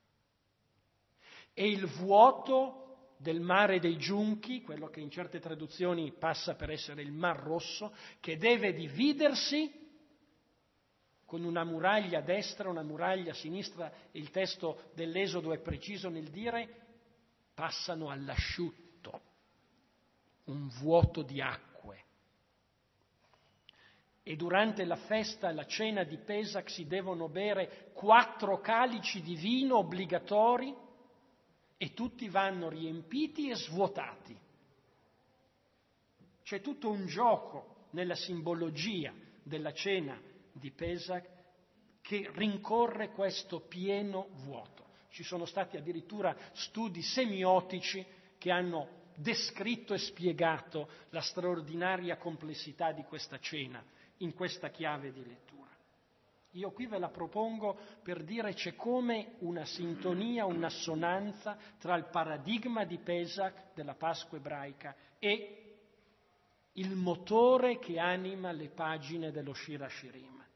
E il vuoto del mare dei giunchi, quello che in certe traduzioni passa per essere il Mar Rosso, che deve dividersi con una muraglia a destra, una muraglia a sinistra, il testo dell'Esodo è preciso nel dire passano all'asciutto, un vuoto di acque. E durante la festa, la cena di Pesach, si devono bere quattro calici di vino obbligatori e tutti vanno riempiti e svuotati. C'è tutto un gioco nella simbologia della cena di Pesach che rincorre questo pieno vuoto. Ci sono stati addirittura studi semiotici che hanno descritto e spiegato la straordinaria complessità di questa cena in questa chiave di lettura. Io qui ve la propongo per dire c'è come una sintonia, un'assonanza tra il paradigma di Pesach, della Pasqua ebraica, e il motore che anima le pagine dello Shir HaShirim.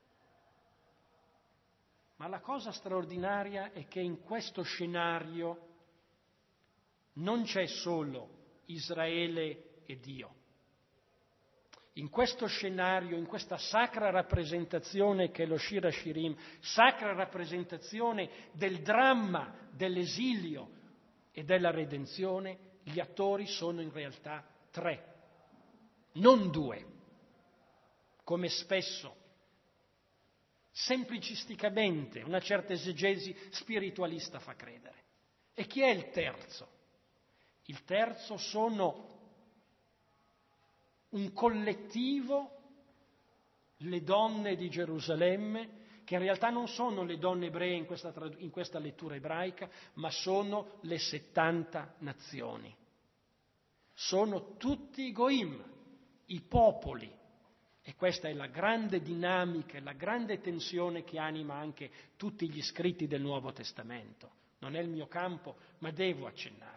Ma la cosa straordinaria è che in questo scenario non c'è solo Israele e Dio. In questo scenario, in questa sacra rappresentazione che è lo Shir HaShirim, sacra rappresentazione del dramma dell'esilio e della redenzione, gli attori sono in realtà tre, non due, come spesso, semplicisticamente, una certa esegesi spiritualista fa credere. E chi è il terzo? Il terzo sono un collettivo, le donne di Gerusalemme, che in realtà non sono le donne ebree in questa, in questa lettura ebraica, ma sono le settanta nazioni. Sono tutti i goim, i popoli. E questa è la grande dinamica, la grande tensione che anima anche tutti gli scritti del Nuovo Testamento. Non è il mio campo, ma devo accennarlo.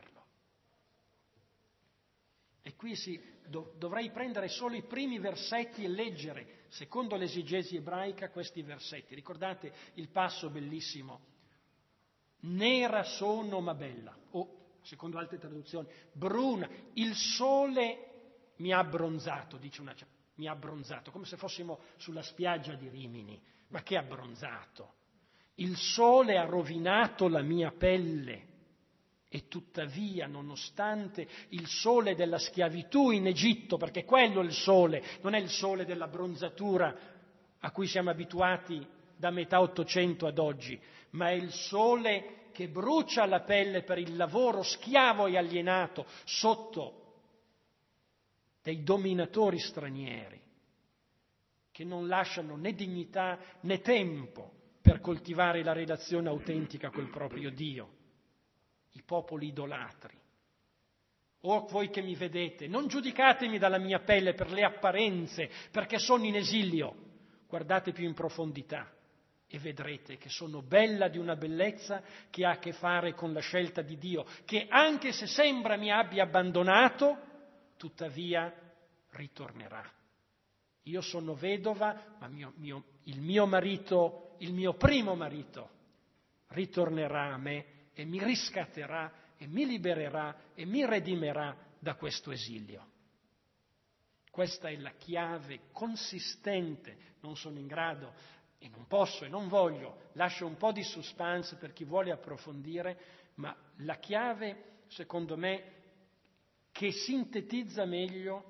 E qui si, do, dovrei prendere solo i primi versetti e leggere, secondo l'esegesi ebraica, questi versetti. Ricordate il passo bellissimo? Nera sono ma bella, o, secondo altre traduzioni, bruna. Il sole mi ha abbronzato, dice una, mi ha abbronzato, come se fossimo sulla spiaggia di Rimini. Ma che abbronzato? Il sole ha rovinato la mia pelle. E tuttavia, nonostante il sole della schiavitù in Egitto, perché quello è il sole, non è il sole dell'abbronzatura a cui siamo abituati da metà Ottocento ad oggi, ma è il sole che brucia la pelle per il lavoro schiavo e alienato sotto dei dominatori stranieri, che non lasciano né dignità né tempo per coltivare la relazione autentica col proprio Dio. I popoli idolatri. O voi che mi vedete, non giudicatemi dalla mia pelle per le apparenze, perché sono in esilio. guardate più in profondità e vedrete che sono bella di una bellezza che ha a che fare con la scelta di Dio, che anche se sembra mi abbia abbandonato, tuttavia ritornerà. Io sono vedova, ma mio, mio, il mio marito, il mio primo marito, ritornerà a me e mi riscatterà e mi libererà e mi redimerà da questo esilio. Questa è la chiave consistente, non sono in grado e non posso e non voglio, lascio un po' di suspense per chi vuole approfondire, ma la chiave, secondo me, che sintetizza meglio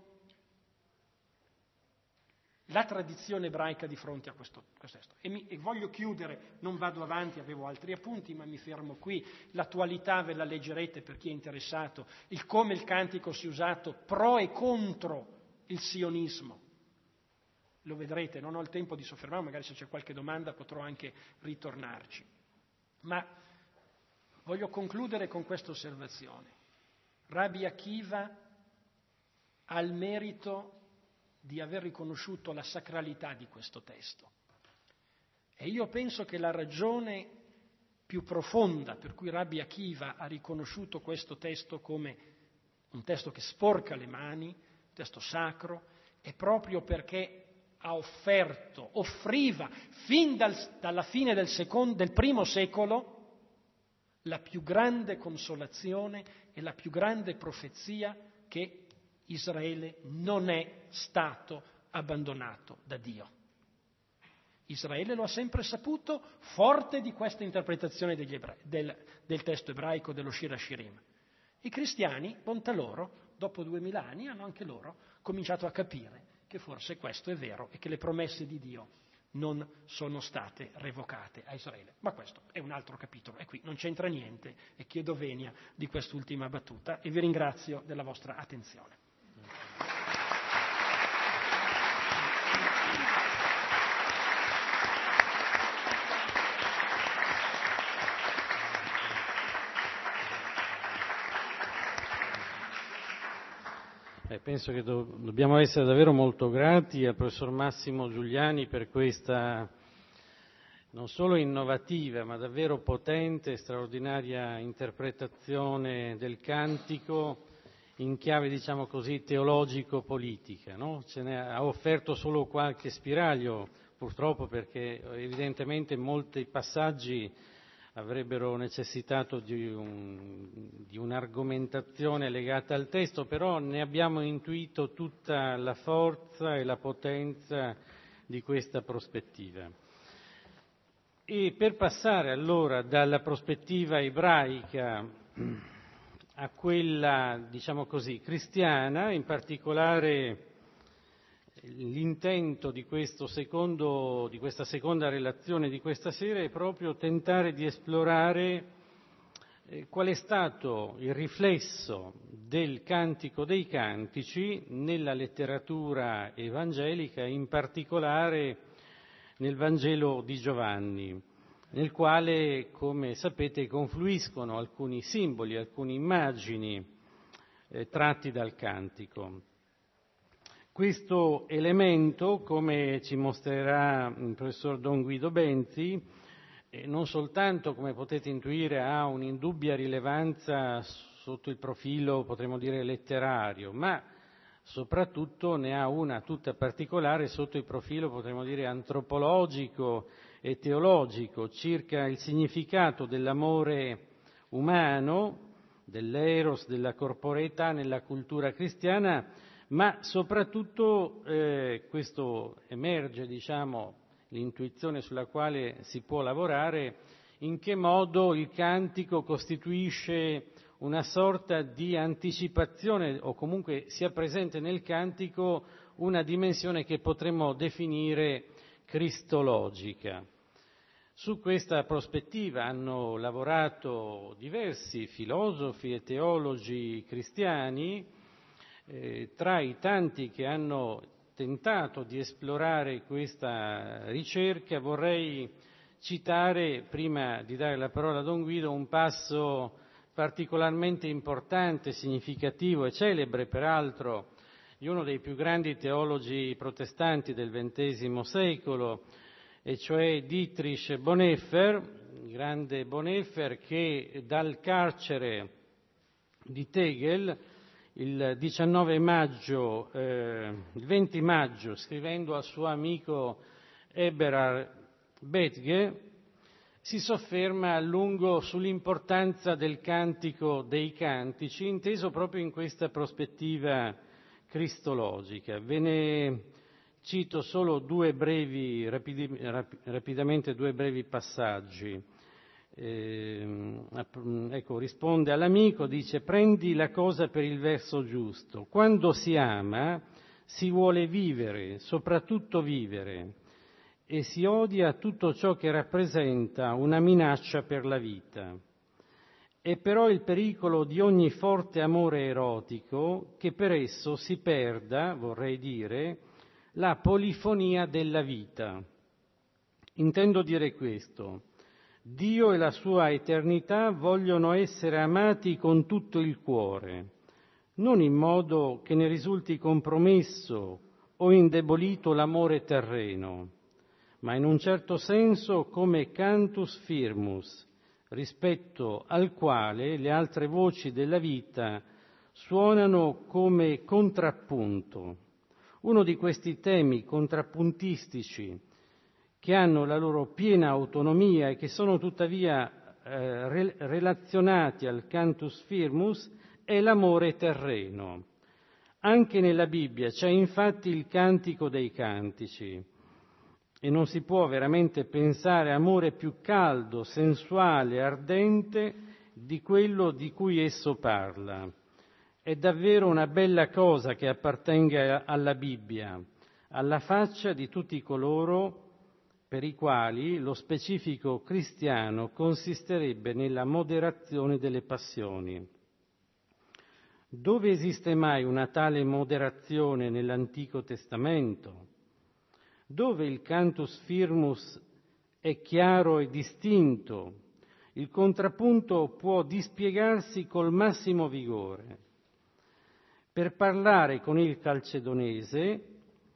la tradizione ebraica di fronte a questo, questo testo. E, mi, e voglio chiudere, non vado avanti, avevo altri appunti, ma mi fermo qui. L'attualità ve la leggerete per chi è interessato, il come il cantico si è usato pro e contro il sionismo. Lo vedrete, non ho il tempo di soffermarmi, magari se c'è qualche domanda potrò anche ritornarci. Ma voglio concludere con questa osservazione. Rabbi Akiva ha il merito di aver riconosciuto la sacralità di questo testo. E io penso che la ragione più profonda per cui Rabbi Akiva ha riconosciuto questo testo come un testo che sporca le mani, un testo sacro, è proprio perché ha offerto, offriva, fin dal, dalla fine del, secondo, del primo secolo, la più grande consolazione e la più grande profezia che Israele non è stato abbandonato da Dio. Israele lo ha sempre saputo, forte di questa interpretazione degli ebrei, del, del testo ebraico dello Shir HaShirim. I cristiani, bontà loro, dopo duemila anni, hanno anche loro cominciato a capire che forse questo è vero e che le promesse di Dio non sono state revocate a Israele. Ma questo è un altro capitolo e qui non c'entra niente e chiedo venia di quest'ultima battuta e vi ringrazio della vostra attenzione. Eh, penso che do- dobbiamo essere davvero molto grati al professor Massimo Giuliani per questa non solo innovativa ma davvero potente e straordinaria interpretazione del cantico in chiave, diciamo così, teologico-politica, no? Ce ne ha offerto solo qualche spiraglio, purtroppo, perché evidentemente molti passaggi avrebbero necessitato di, un, di un'argomentazione legata al testo, però ne abbiamo intuito tutta la forza e la potenza di questa prospettiva. E per passare allora dalla prospettiva ebraica a quella, diciamo così, cristiana, in particolare l'intento di questo secondo, di questa seconda relazione di questa sera è proprio tentare di esplorare eh, qual è stato il riflesso del Cantico dei Cantici nella letteratura evangelica, in particolare nel Vangelo di Giovanni, nel quale, come sapete, confluiscono alcuni simboli, alcune immagini eh, tratti dal cantico. Questo elemento, come ci mostrerà il professor Don Guido Benzi, eh, non soltanto, come potete intuire, ha un'indubbia rilevanza sotto il profilo, potremmo dire, letterario, ma soprattutto ne ha una tutta particolare sotto il profilo, potremmo dire, antropologico e teologico, circa il significato dell'amore umano, dell'eros, della corporeità nella cultura cristiana, ma soprattutto eh, questo emerge, diciamo, l'intuizione sulla quale si può lavorare, in che modo il cantico costituisce una sorta di anticipazione o comunque sia presente nel cantico una dimensione che potremmo definire cristologica. Su questa prospettiva hanno lavorato diversi filosofi e teologi cristiani. Eh, tra i tanti che hanno tentato di esplorare questa ricerca vorrei citare, prima di dare la parola a Don Guido, un passo particolarmente importante, significativo e celebre peraltro di uno dei più grandi teologi protestanti del ventesimo secolo, e cioè Dietrich Bonhoeffer, il grande Bonhoeffer, che dal carcere di Tegel il diciannove maggio, eh, il venti maggio, scrivendo al suo amico Eberhard Bethge, si sofferma a lungo sull'importanza del cantico dei cantici, inteso proprio in questa prospettiva cristologica. Ve ne cito solo due brevi, rapidi, rap, rapidamente due brevi passaggi. Eh, ecco, risponde all'amico, dice: prendi la cosa per il verso giusto. Quando si ama si vuole vivere, soprattutto vivere, e si odia tutto ciò che rappresenta una minaccia per la vita. È però il pericolo di ogni forte amore erotico che per esso si perda, vorrei dire, la polifonia della vita. Intendo dire questo: Dio e la sua eternità vogliono essere amati con tutto il cuore, non in modo che ne risulti compromesso o indebolito l'amore terreno, ma in un certo senso come cantus firmus, rispetto al quale le altre voci della vita suonano come contrappunto. Uno di questi temi contrappuntistici che hanno la loro piena autonomia e che sono tuttavia eh, re- relazionati al cantus firmus è l'amore terreno. Anche nella Bibbia c'è infatti il cantico dei cantici e non si può veramente pensare amore più caldo, sensuale, ardente di quello di cui esso parla. È davvero una bella cosa che appartenga alla Bibbia, alla faccia di tutti coloro per i quali lo specifico cristiano consisterebbe nella moderazione delle passioni. Dove esiste mai una tale moderazione nell'Antico Testamento? Dove il cantus firmus è chiaro e distinto, il contrappunto può dispiegarsi col massimo vigore. Per parlare con il calcedonese,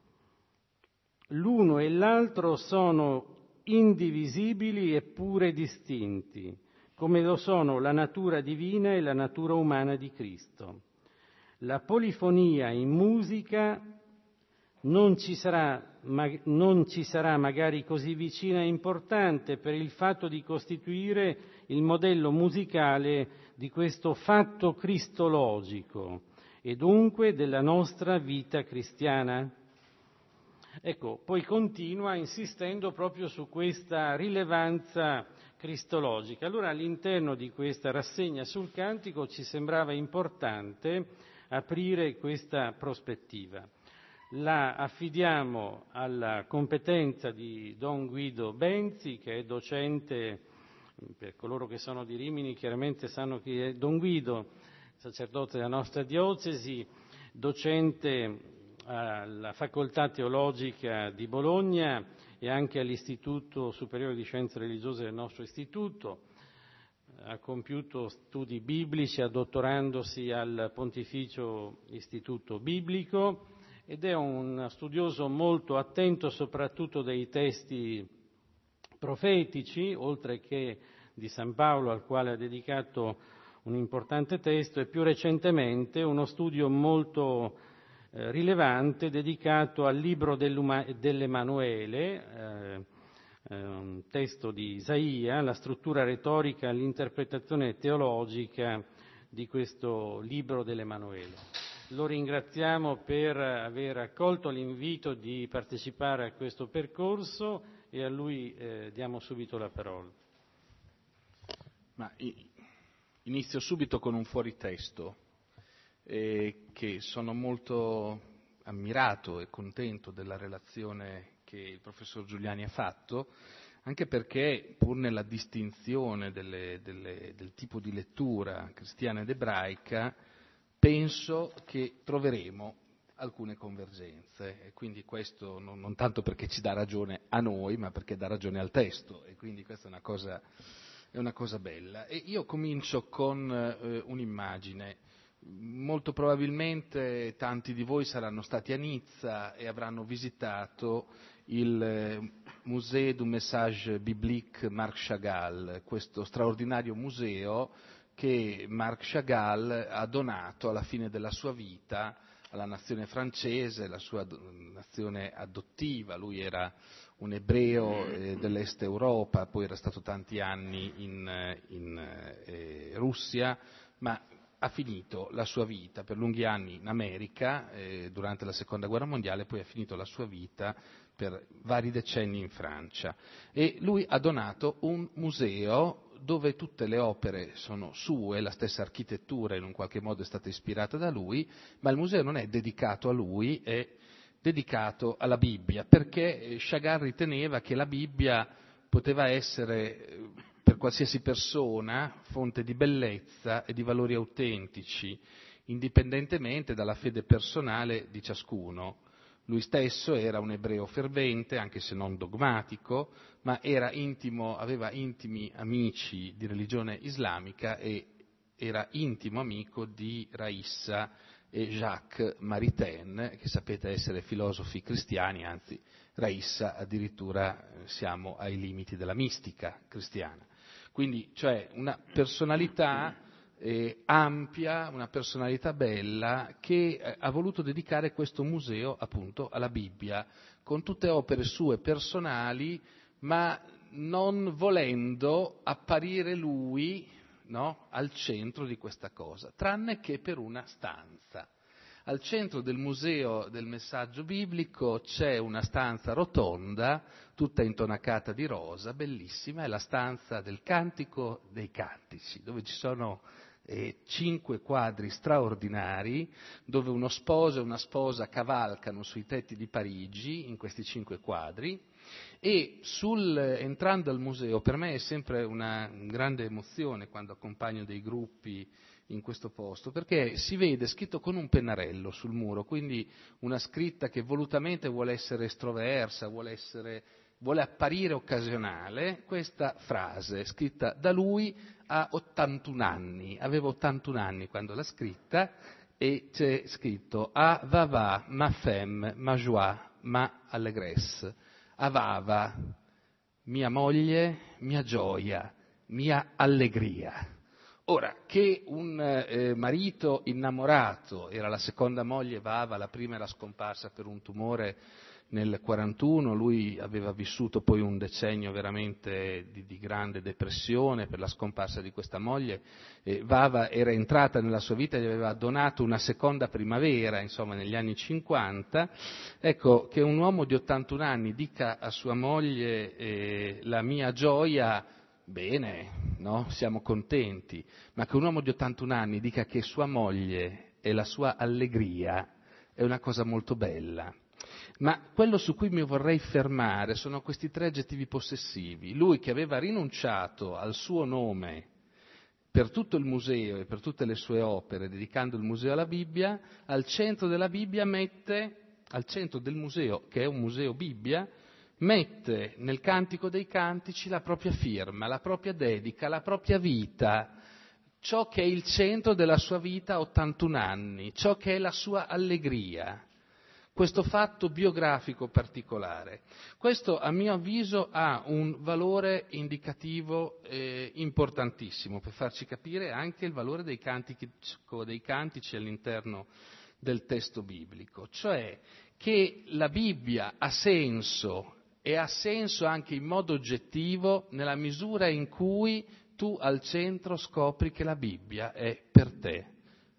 l'uno e l'altro sono indivisibili eppure distinti, come lo sono la natura divina e la natura umana di Cristo. La polifonia in musica non ci sarà, ma, non ci sarà magari così vicina e importante per il fatto di costituire il modello musicale di questo fatto cristologico e dunque della nostra vita cristiana. Ecco, poi continua insistendo proprio su questa rilevanza cristologica. Allora, all'interno di questa rassegna sul cantico ci sembrava importante aprire questa prospettiva. La affidiamo alla competenza di Don Guido Benzi, che è docente, per coloro che sono di Rimini chiaramente sanno chi è Don Guido, sacerdote della nostra diocesi, docente alla Facoltà Teologica di Bologna e anche all'Istituto Superiore di Scienze Religiose del nostro istituto. Ha compiuto studi biblici, addottorandosi al Pontificio Istituto Biblico, ed è un studioso molto attento soprattutto dei testi profetici, oltre che di San Paolo, al quale ha dedicato un importante testo, e più recentemente uno studio molto eh, rilevante dedicato al libro dell'Emanuele, eh, eh, un testo di Isaia, la struttura retorica e l'interpretazione teologica di questo libro dell'Emanuele. Lo ringraziamo per aver accolto l'invito di partecipare a questo percorso e a lui eh, diamo subito la parola. Ma inizio subito con un fuoritesto eh, che sono molto ammirato e contento della relazione che il professor Giuliani ha fatto, anche perché pur nella distinzione delle, delle, del tipo di lettura cristiana ed ebraica penso che troveremo alcune convergenze, e quindi questo non, non tanto perché ci dà ragione a noi, ma perché dà ragione al testo, e quindi questa è una cosa, è una cosa bella. E io comincio con eh, un'immagine. Molto probabilmente tanti di voi saranno stati a Nizza e avranno visitato il Musée du Message Biblique Marc Chagall, questo straordinario museo che Marc Chagall ha donato alla fine della sua vita alla nazione francese, la sua nazione adottiva. Lui era un ebreo eh, dell'Est Europa, poi era stato tanti anni in, in eh, Russia, ma ha finito la sua vita per lunghi anni in America eh, durante la Seconda Guerra Mondiale, poi ha finito la sua vita per vari decenni in Francia. E lui ha donato un museo dove tutte le opere sono sue, la stessa architettura in un qualche modo è stata ispirata da lui, ma il museo non è dedicato a lui, è dedicato alla Bibbia, perché Chagall riteneva che la Bibbia poteva essere per qualsiasi persona fonte di bellezza e di valori autentici, indipendentemente dalla fede personale di ciascuno. Lui stesso era un ebreo fervente, anche se non dogmatico, ma era intimo, aveva intimi amici di religione islamica e era intimo amico di Raissa e Jacques Maritain, che sapete essere filosofi cristiani, anzi Raissa addirittura siamo ai limiti della mistica cristiana. Quindi, cioè, una personalità eh, ampia, una personalità bella, che eh, ha voluto dedicare questo museo appunto alla Bibbia, con tutte opere sue personali, ma non volendo apparire lui, no, al centro di questa cosa, tranne che per una stanza. Al centro del museo del messaggio biblico c'è una stanza rotonda, tutta intonacata di rosa, bellissima, è la stanza del Cantico dei Cantici, dove ci sono eh, cinque quadri straordinari, dove uno sposo e una sposa cavalcano sui tetti di Parigi, in questi cinque quadri, e sul, entrando al museo, per me è sempre una grande emozione quando accompagno dei gruppi in questo posto, perché si vede scritto con un pennarello sul muro, quindi una scritta che volutamente vuole essere estroversa, vuole, essere, vuole apparire occasionale, questa frase scritta da lui a ottantuno anni, aveva ottantuno anni quando l'ha scritta, e c'è scritto A vava ma femme ma joie ma allégresse, Avava, mia moglie, mia gioia, mia allegria. Ora, che un eh, marito innamorato, era la seconda moglie Vava, la prima era scomparsa per un tumore nel quarantuno, lui aveva vissuto poi un decennio veramente di, di grande depressione per la scomparsa di questa moglie, eh, Vava era entrata nella sua vita e gli aveva donato una seconda primavera, insomma negli anni cinquanta, ecco che un uomo di ottantuno anni dica a sua moglie eh, la mia gioia, bene, no? Siamo contenti, ma che un uomo di ottantuno anni dica che sua moglie è la sua allegria è una cosa molto bella. Ma quello su cui mi vorrei fermare sono questi tre aggettivi possessivi. Lui che aveva rinunciato al suo nome per tutto il museo e per tutte le sue opere, dedicando il museo alla Bibbia, al centro della Bibbia mette, al centro del museo, che è un museo Bibbia, mette nel Cantico dei Cantici la propria firma, la propria dedica, la propria vita, ciò che è il centro della sua vita a ottantuno anni, ciò che è la sua allegria. Questo fatto biografico particolare. Questo, a mio avviso, ha un valore indicativo eh, importantissimo per farci capire anche il valore dei cantici, dei cantici all'interno del testo biblico, cioè che la Bibbia ha senso e ha senso anche in modo oggettivo nella misura in cui tu al centro scopri che la Bibbia è per te.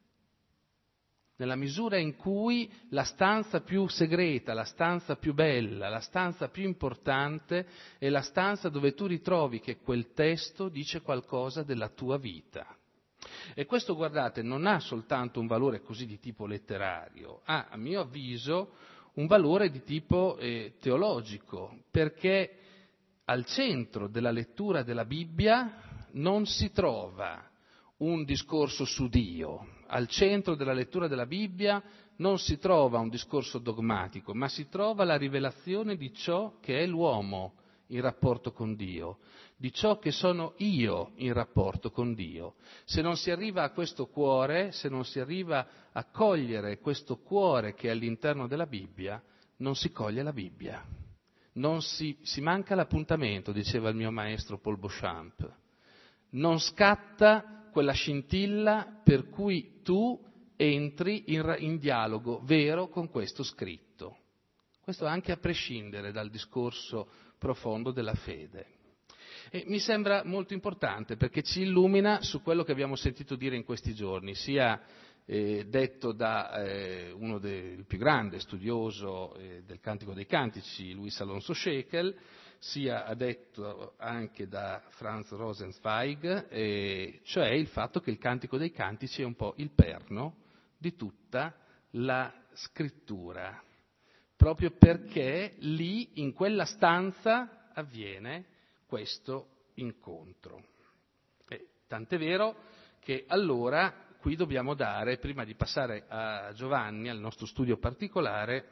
Nella misura in cui la stanza più segreta, la stanza più bella, la stanza più importante è la stanza dove tu ritrovi che quel testo dice qualcosa della tua vita. E questo, guardate, non ha soltanto un valore così di tipo letterario, ha, a mio avviso, un valore di tipo eh, teologico, perché al centro della lettura della Bibbia non si trova un discorso su Dio. Al centro della lettura della Bibbia non si trova un discorso dogmatico, ma si trova la rivelazione di ciò che è l'uomo in rapporto con Dio, di ciò che sono io in rapporto con Dio. Se non si arriva a questo cuore, se non si arriva a cogliere questo cuore che è all'interno della Bibbia, non si coglie la Bibbia. Non si, si manca l'appuntamento, diceva il mio maestro Paul Beauchamp. Non scatta quella scintilla per cui tu entri in, in dialogo vero con questo scritto. Questo anche a prescindere dal discorso profondo della fede. E mi sembra molto importante perché ci illumina su quello che abbiamo sentito dire in questi giorni, sia eh, detto da eh, uno del più grande studioso eh, del Cantico dei Cantici, Luis Alonso Schekel, sia detto anche da Franz Rosenzweig, eh, cioè il fatto che il Cantico dei Cantici è un po' il perno di tutta la scrittura, proprio perché lì, in quella stanza, avviene questo incontro. E tant'è vero che allora qui dobbiamo dare, prima di passare a Giovanni, al nostro studio particolare,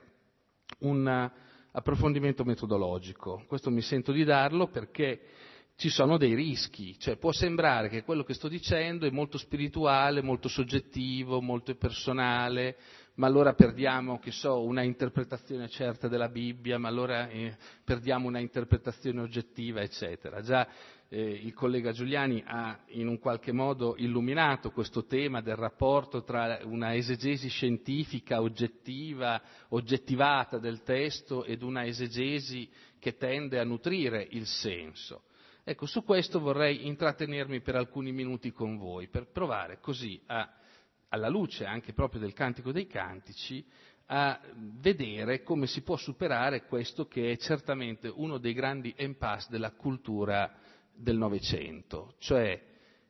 un approfondimento metodologico. Questo mi sento di darlo perché ci sono dei rischi, cioè può sembrare che quello che sto dicendo è molto spirituale, molto soggettivo, molto personale, ma allora perdiamo, che so, una interpretazione certa della Bibbia, ma allora eh, perdiamo una interpretazione oggettiva, eccetera. Già eh, il collega Giuliani ha in un qualche modo illuminato questo tema del rapporto tra una esegesi scientifica, oggettiva, oggettivata del testo ed una esegesi che tende a nutrire il senso. Ecco, su questo vorrei intrattenermi per alcuni minuti con voi, per provare così a, alla luce anche proprio del Cantico dei Cantici, a vedere come si può superare questo che è certamente uno dei grandi impasse della cultura del Novecento, cioè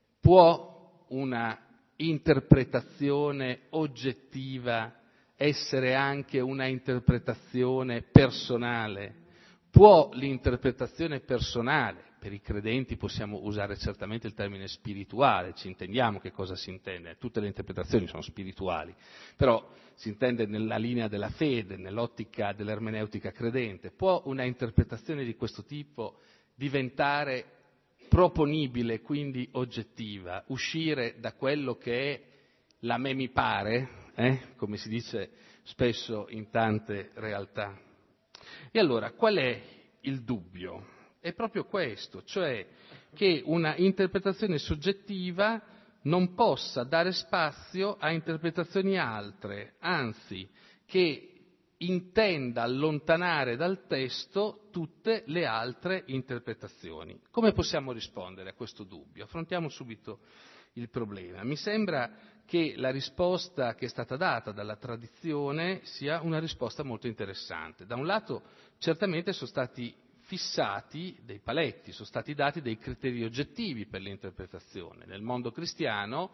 può una interpretazione oggettiva essere anche una interpretazione personale? Può l'interpretazione personale, per i credenti possiamo usare certamente il termine spirituale, ci intendiamo che cosa si intende, tutte le interpretazioni sono spirituali, però si intende nella linea della fede, nell'ottica dell'ermeneutica credente, può una interpretazione di questo tipo diventare proponibile, quindi oggettiva, uscire da quello che è la me mi pare, eh? come si dice spesso in tante realtà? E allora, qual è il dubbio? È proprio questo, cioè che una interpretazione soggettiva non possa dare spazio a interpretazioni altre, anzi, che intenda allontanare dal testo tutte le altre interpretazioni. Come possiamo rispondere a questo dubbio? Affrontiamo subito il problema. Mi sembra che la risposta che è stata data dalla tradizione sia una risposta molto interessante. Da un lato, certamente sono stati fissati dei paletti, sono stati dati dei criteri oggettivi per l'interpretazione. Nel mondo cristiano,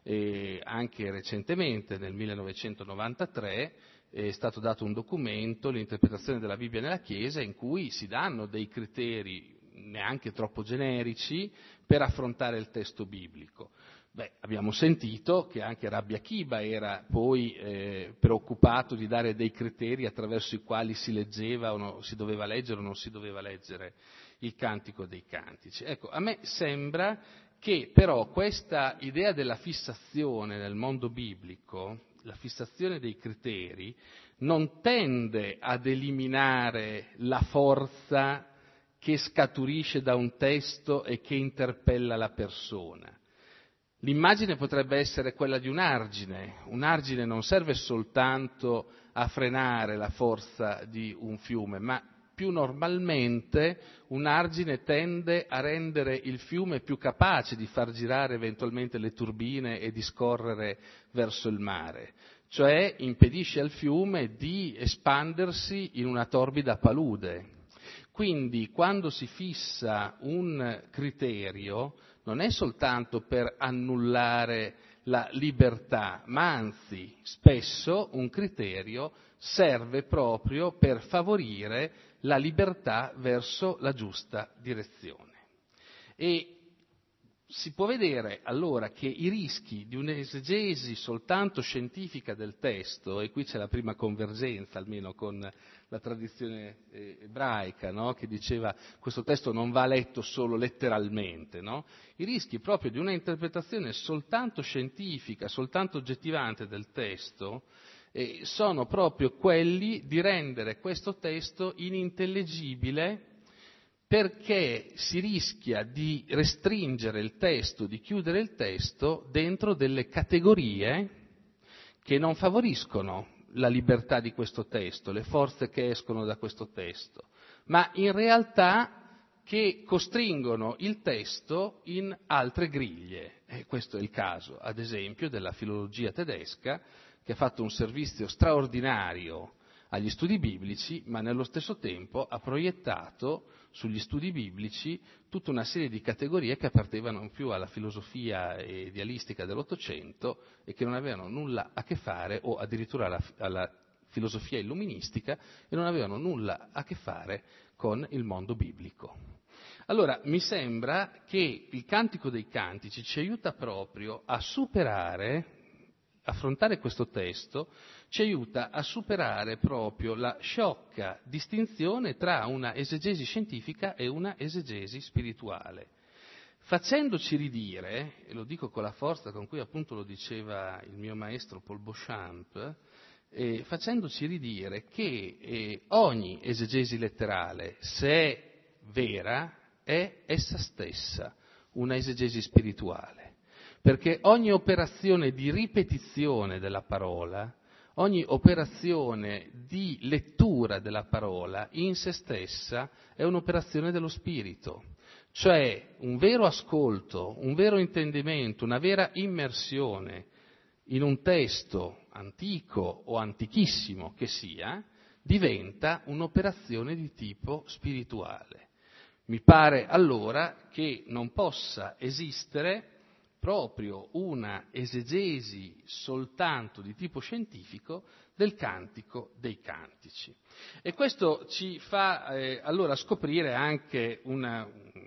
eh, anche recentemente, nel millenovecentonovantatré, è stato dato un documento, l'interpretazione della Bibbia nella Chiesa, in cui si danno dei criteri neanche troppo generici per affrontare il testo biblico. Beh, abbiamo sentito che anche Rabbi Akiba era poi eh, preoccupato di dare dei criteri attraverso i quali si leggeva o no, si doveva leggere o non si doveva leggere il Cantico dei Cantici. Ecco, a me sembra che però questa idea della fissazione nel mondo biblico, la fissazione dei criteri, non tende ad eliminare la forza che scaturisce da un testo e che interpella la persona. L'immagine potrebbe essere quella di un argine. Un argine non serve soltanto a frenare la forza di un fiume, ma più normalmente un argine tende a rendere il fiume più capace di far girare eventualmente le turbine e di scorrere verso il mare, cioè impedisce al fiume di espandersi in una torbida palude. Quindi quando si fissa un criterio non è soltanto per annullare la libertà, ma anzi spesso un criterio serve proprio per favorire la libertà verso la giusta direzione. E si può vedere allora che i rischi di un'esegesi soltanto scientifica del testo, e qui c'è la prima convergenza almeno con la tradizione eh, ebraica, no? Che diceva questo testo non va letto solo letteralmente, no? I rischi proprio di una interpretazione soltanto scientifica, soltanto oggettivante del testo, eh, sono proprio quelli di rendere questo testo inintellegibile, perché si rischia di restringere il testo, di chiudere il testo dentro delle categorie che non favoriscono la libertà di questo testo, le forze che escono da questo testo, ma in realtà che costringono il testo in altre griglie. E questo è il caso, ad esempio, della filologia tedesca, che ha fatto un servizio straordinario agli studi biblici, ma nello stesso tempo ha proiettato sugli studi biblici tutta una serie di categorie che appartenevano più alla filosofia idealistica dell'Ottocento e che non avevano nulla a che fare, o addirittura alla, alla filosofia illuministica, e non avevano nulla a che fare con il mondo biblico. Allora, mi sembra che il Cantico dei Cantici ci aiuta proprio a superare, affrontare questo testo, ci aiuta a superare proprio la sciocca distinzione tra una esegesi scientifica e una esegesi spirituale, facendoci ridire, e lo dico con la forza con cui appunto lo diceva il mio maestro Paul Beauchamp, eh, facendoci ridire che eh, ogni esegesi letterale, se è vera, è essa stessa una esegesi spirituale, perché ogni operazione di ripetizione della parola, ogni operazione di lettura della parola in se stessa è un'operazione dello spirito, cioè un vero ascolto, un vero intendimento, una vera immersione in un testo antico o antichissimo che sia, diventa un'operazione di tipo spirituale. Mi pare allora che non possa esistere proprio una esegesi soltanto di tipo scientifico del Cantico dei Cantici. E questo ci fa eh, allora scoprire anche una,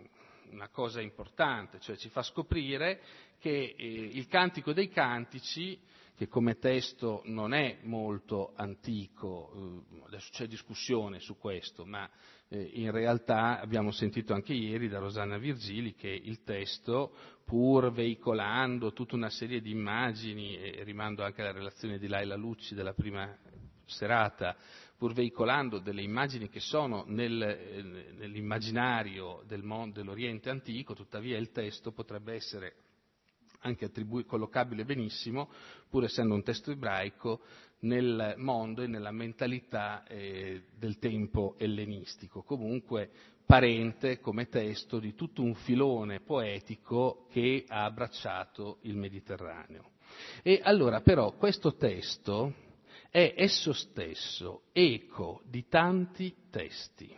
una cosa importante, cioè ci fa scoprire che eh, il Cantico dei Cantici, che come testo non è molto antico, eh, adesso c'è discussione su questo, ma eh, in realtà abbiamo sentito anche ieri da Rosanna Virgili che il testo, pur veicolando tutta una serie di immagini, e rimando anche alla relazione di Laila Lucci della prima serata, pur veicolando delle immagini che sono nel, nell'immaginario del mondo, dell'Oriente antico, tuttavia il testo potrebbe essere anche attribu- collocabile benissimo, pur essendo un testo ebraico, nel mondo e nella mentalità eh, del tempo ellenistico, comunque parente come testo di tutto un filone poetico che ha abbracciato il Mediterraneo. E allora però questo testo è esso stesso eco di tanti testi,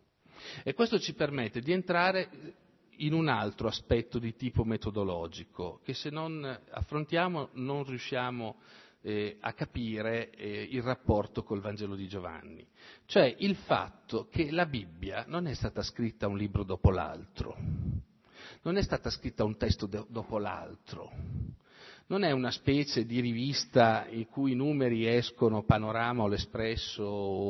e questo ci permette di entrare in un altro aspetto di tipo metodologico, che se non affrontiamo non riusciamo eh, a capire eh, il rapporto col Vangelo di Giovanni, cioè il fatto che la Bibbia non è stata scritta un libro dopo l'altro, non è stata scritta un testo de- dopo l'altro, non è una specie di rivista i cui numeri escono Panorama o l'Espresso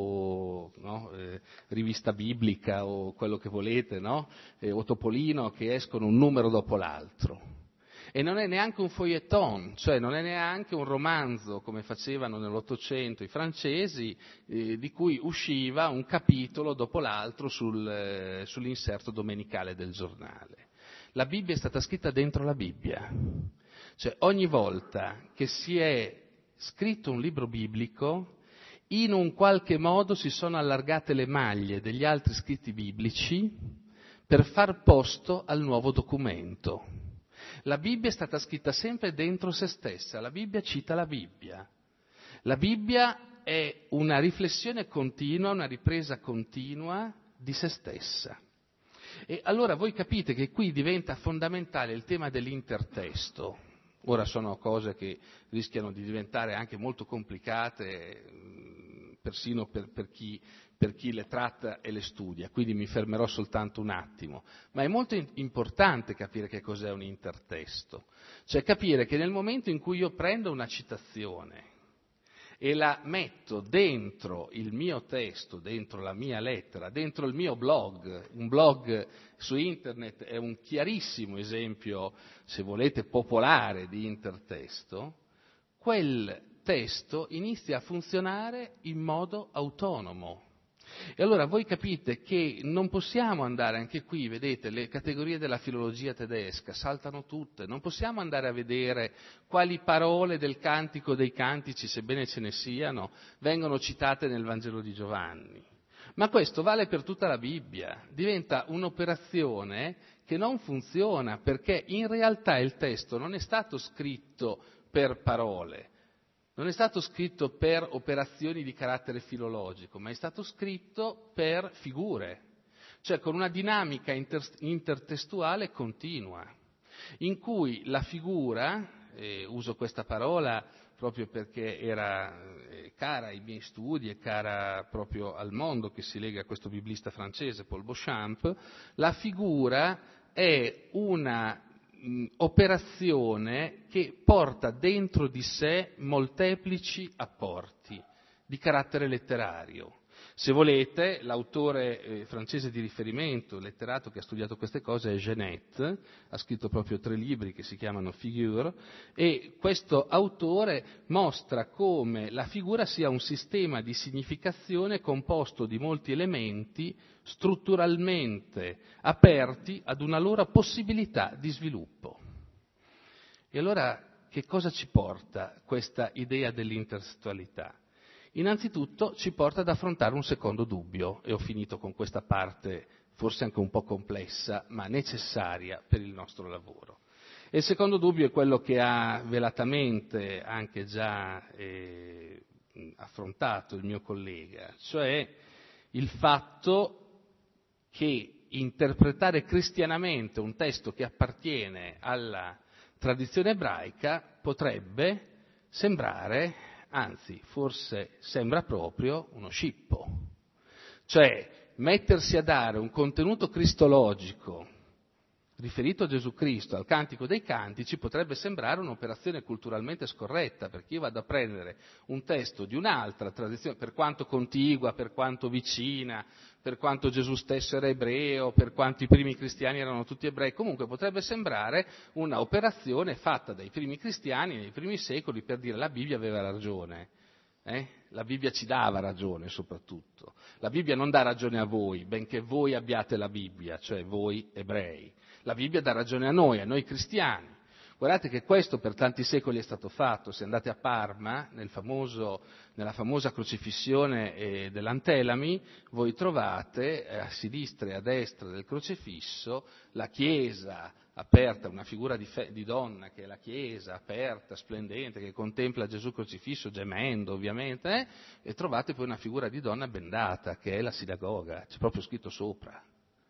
o no? eh, rivista biblica o quello che volete, no? eh, o Topolino, che escono un numero dopo l'altro. E non è neanche un feuilleton, cioè non è neanche un romanzo come facevano nell'Ottocento i francesi, eh, di cui usciva un capitolo dopo l'altro sul, eh, sull'inserto domenicale del giornale. La Bibbia è stata scritta dentro la Bibbia. Cioè ogni volta che si è scritto un libro biblico, in un qualche modo si sono allargate le maglie degli altri scritti biblici per far posto al nuovo documento. La Bibbia è stata scritta sempre dentro se stessa, la Bibbia cita la Bibbia. La Bibbia è una riflessione continua, una ripresa continua di se stessa. E allora voi capite che qui diventa fondamentale il tema dell'intertesto. Ora sono cose che rischiano di diventare anche molto complicate, persino per, per, chi, per chi le tratta e le studia, quindi mi fermerò soltanto un attimo. Ma è molto importante capire che cos'è un intertesto, cioè capire che nel momento in cui io prendo una citazione e la metto dentro il mio testo, dentro la mia lettera, dentro il mio blog. Un blog su internet è un chiarissimo esempio, se volete, popolare di intertesto. Quel testo inizia a funzionare in modo autonomo. E allora voi capite che non possiamo andare, anche qui, vedete, le categorie della filologia tedesca saltano tutte, non possiamo andare a vedere quali parole del Cantico dei Cantici, sebbene ce ne siano, vengono citate nel Vangelo di Giovanni. Ma questo vale per tutta la Bibbia, diventa un'operazione che non funziona, perché in realtà il testo non è stato scritto per parole, non è stato scritto per operazioni di carattere filologico, ma è stato scritto per figure, cioè con una dinamica inter- intertestuale continua, in cui la figura, eh, uso questa parola proprio perché era eh, cara ai miei studi e cara proprio al mondo che si lega a questo biblista francese, Paul Beauchamp, la figura è una operazione che porta dentro di sé molteplici apporti di carattere letterario. Se volete, l'autore eh, francese di riferimento, letterato che ha studiato queste cose, è Genet, ha scritto proprio tre libri che si chiamano Figure, e questo autore mostra come la figura sia un sistema di significazione composto di molti elementi strutturalmente aperti ad una loro possibilità di sviluppo. E allora che cosa ci porta questa idea dell'intertestualità? Innanzitutto ci porta ad affrontare un secondo dubbio, e ho finito con questa parte forse anche un po' complessa, ma necessaria per il nostro lavoro. E il secondo dubbio è quello che ha velatamente anche già eh, affrontato il mio collega, cioè il fatto che interpretare cristianamente un testo che appartiene alla tradizione ebraica potrebbe sembrare, anzi forse sembra proprio, uno scippo. Cioè mettersi a dare un contenuto cristologico riferito a Gesù Cristo, al Cantico dei Cantici, potrebbe sembrare un'operazione culturalmente scorretta, perché io vado a prendere un testo di un'altra tradizione, per quanto contigua, per quanto vicina, per quanto Gesù stesso era ebreo, per quanto i primi cristiani erano tutti ebrei, comunque potrebbe sembrare una operazione fatta dai primi cristiani nei primi secoli per dire la Bibbia aveva ragione. Eh? La Bibbia ci dava ragione soprattutto. La Bibbia non dà ragione a voi, benché voi abbiate la Bibbia, cioè voi ebrei. La Bibbia dà ragione a noi, a noi cristiani. Guardate che questo per tanti secoli è stato fatto. Se andate a Parma, nel famoso, nella famosa crocifissione eh, dell'Antelami, voi trovate eh, a sinistra e a destra del crocifisso la Chiesa aperta, una figura di, fe- di donna che è la Chiesa, aperta, splendente, che contempla Gesù crocifisso, gemendo ovviamente, eh? E trovate poi una figura di donna bendata, che è la sinagoga, c'è proprio scritto sopra.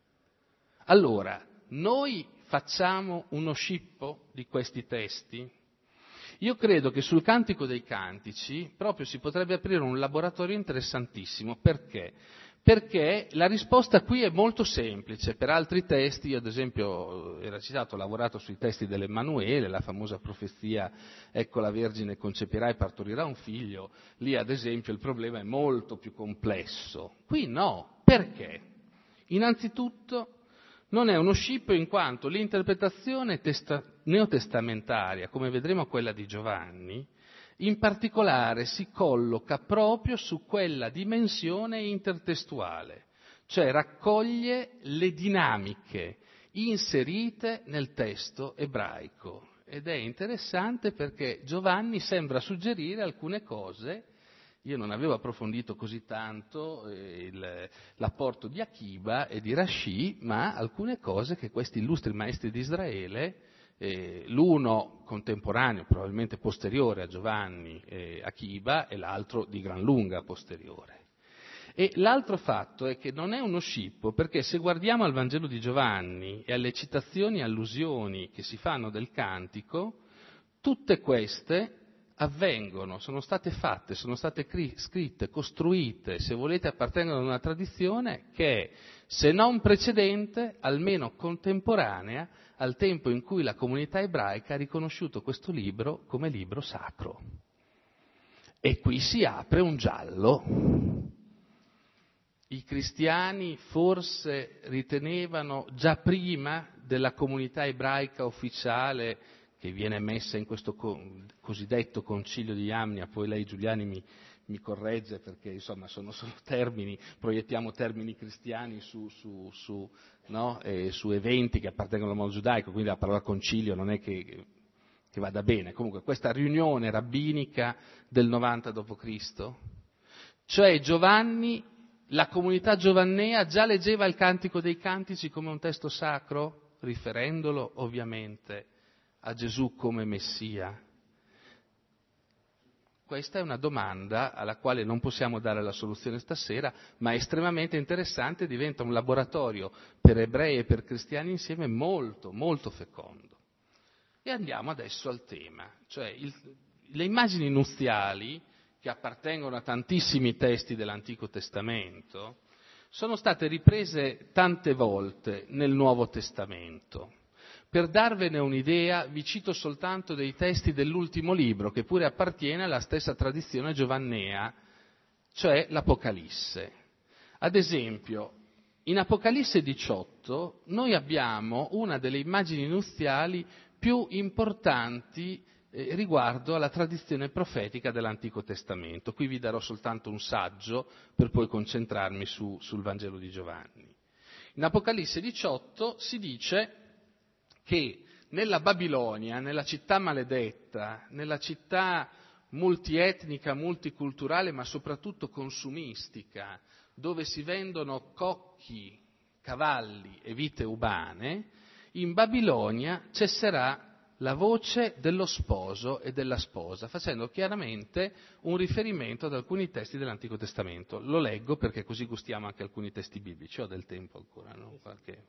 Allora, noi facciamo uno scippo di questi testi? Io credo che sul Cantico dei Cantici proprio si potrebbe aprire un laboratorio interessantissimo. Perché? Perché la risposta qui è molto semplice. Per altri testi, io ad esempio era citato, ho lavorato sui testi dell'Emmanuele, la famosa profezia, ecco la Vergine concepirà e partorirà un figlio, lì ad esempio il problema è molto più complesso. Qui no. Perché? Innanzitutto non è uno scippo in quanto l'interpretazione testa- neotestamentaria, come vedremo quella di Giovanni, in particolare si colloca proprio su quella dimensione intertestuale, cioè raccoglie le dinamiche inserite nel testo ebraico. Ed è interessante perché Giovanni sembra suggerire alcune cose. Io non avevo approfondito così tanto eh, il, l'apporto di Akiba e di Rashi, ma alcune cose che questi illustri maestri di Israele, eh, l'uno contemporaneo, probabilmente posteriore a Giovanni e Akiba, e l'altro di gran lunga posteriore. E l'altro fatto è che non è uno scippo, perché se guardiamo al Vangelo di Giovanni e alle citazioni e allusioni che si fanno del cantico, tutte queste avvengono, sono state fatte, sono state cri- scritte, costruite, se volete appartengono ad una tradizione che è, se non precedente, almeno contemporanea al tempo in cui la comunità ebraica ha riconosciuto questo libro come libro sacro. E qui si apre un giallo. I cristiani forse ritenevano già prima della comunità ebraica ufficiale che viene messa in questo co- cosiddetto concilio di Iamnia, poi lei Giuliani mi, mi corregge perché insomma sono solo termini, proiettiamo termini cristiani su, su, su, no? eh, su eventi che appartengono al mondo giudaico, quindi la parola concilio non è che, che vada bene. Comunque questa riunione rabbinica del novanta dopo Cristo, cioè Giovanni, la comunità giovannea già leggeva il Cantico dei Cantici come un testo sacro, riferendolo ovviamente a Gesù come Messia. Questa è una domanda alla quale non possiamo dare la soluzione stasera, ma è estremamente interessante, diventa un laboratorio per ebrei e per cristiani insieme molto, molto fecondo. E andiamo adesso al tema, cioè il, le immagini nuziali, che appartengono a tantissimi testi dell'Antico Testamento, sono state riprese tante volte nel Nuovo Testamento. Per darvene un'idea vi cito soltanto dei testi dell'ultimo libro, che pure appartiene alla stessa tradizione giovannea, cioè l'Apocalisse. Ad esempio, in Apocalisse diciotto noi abbiamo una delle immagini nuziali più importanti eh, riguardo alla tradizione profetica dell'Antico Testamento. Qui vi darò soltanto un saggio per poi concentrarmi su, sul Vangelo di Giovanni. In Apocalisse diciotto si dice che nella Babilonia, nella città maledetta, nella città multietnica, multiculturale, ma soprattutto consumistica, dove si vendono cocchi, cavalli e vite umane, in Babilonia cesserà la voce dello sposo e della sposa, facendo chiaramente un riferimento ad alcuni testi dell'Antico Testamento. Lo leggo perché così gustiamo anche alcuni testi biblici. Ho del tempo ancora, no? Qualche...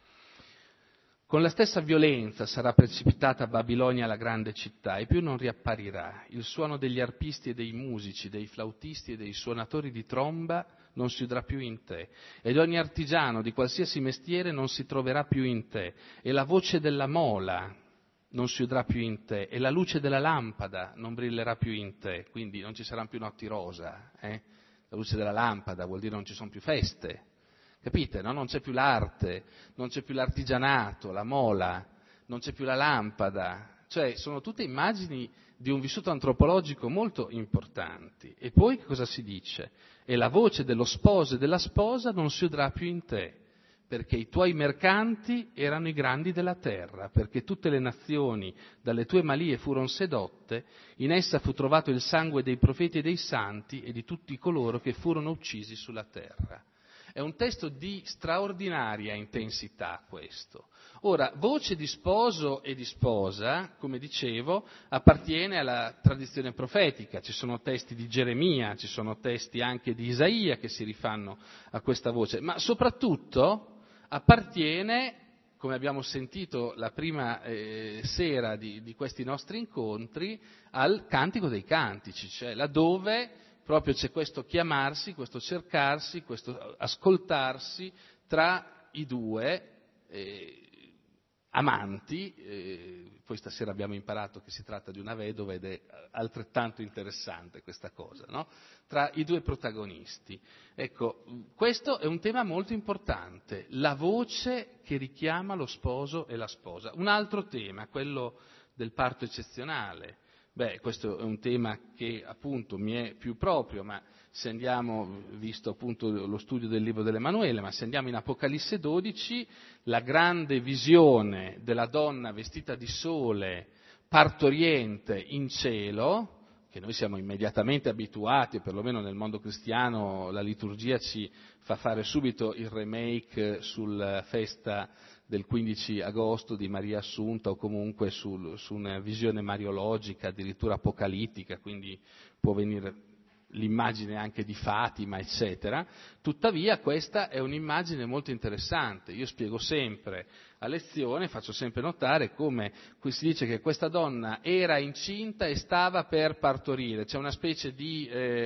Con la stessa violenza sarà precipitata Babilonia, la grande città, e più non riapparirà. Il suono degli arpisti e dei musici, dei flautisti e dei suonatori di tromba non si udrà più in te, ed ogni artigiano di qualsiasi mestiere non si troverà più in te, e la voce della mola non si udrà più in te, e la luce della lampada non brillerà più in te, quindi non ci saranno più notti rosa, eh? La luce della lampada vuol dire non ci sono più feste. Capite? No? Non c'è più l'arte, non c'è più l'artigianato, la mola, non c'è più la lampada. Cioè, sono tutte immagini di un vissuto antropologico molto importanti. E poi che cosa si dice? E la voce dello sposo e della sposa non si udrà più in te, perché i tuoi mercanti erano i grandi della terra, perché tutte le nazioni dalle tue malie furono sedotte, in essa fu trovato il sangue dei profeti e dei santi e di tutti coloro che furono uccisi sulla terra. È un testo di straordinaria intensità questo. Ora, voce di sposo e di sposa, come dicevo, appartiene alla tradizione profetica. Ci sono testi di Geremia, ci sono testi anche di Isaia che si rifanno a questa voce, ma soprattutto appartiene, come abbiamo sentito la prima eh, sera di, di questi nostri incontri, al Cantico dei Cantici, cioè laddove proprio c'è questo chiamarsi, questo cercarsi, questo ascoltarsi tra i due eh, amanti. Eh, poi stasera abbiamo imparato che si tratta di una vedova ed è altrettanto interessante questa cosa, no? Tra i due protagonisti. Ecco, questo è un tema molto importante, la voce che richiama lo sposo e la sposa. Un altro tema, quello del parto eccezionale. Beh, questo è un tema che appunto mi è più proprio, ma se andiamo, visto appunto lo studio del libro dell'Emanuele, ma se andiamo in Apocalisse dodici, la grande visione della donna vestita di sole, partoriente in cielo, che noi siamo immediatamente abituati, e perlomeno nel mondo cristiano la liturgia ci fa fare subito il remake sulla festa del quindici agosto di Maria Assunta o comunque sul, su una visione mariologica, addirittura apocalittica, quindi può venire l'immagine anche di Fatima, eccetera. Tuttavia questa è un'immagine molto interessante. Io spiego sempre a lezione, faccio sempre notare come qui si dice che questa donna era incinta e stava per partorire. C'è una specie di, eh,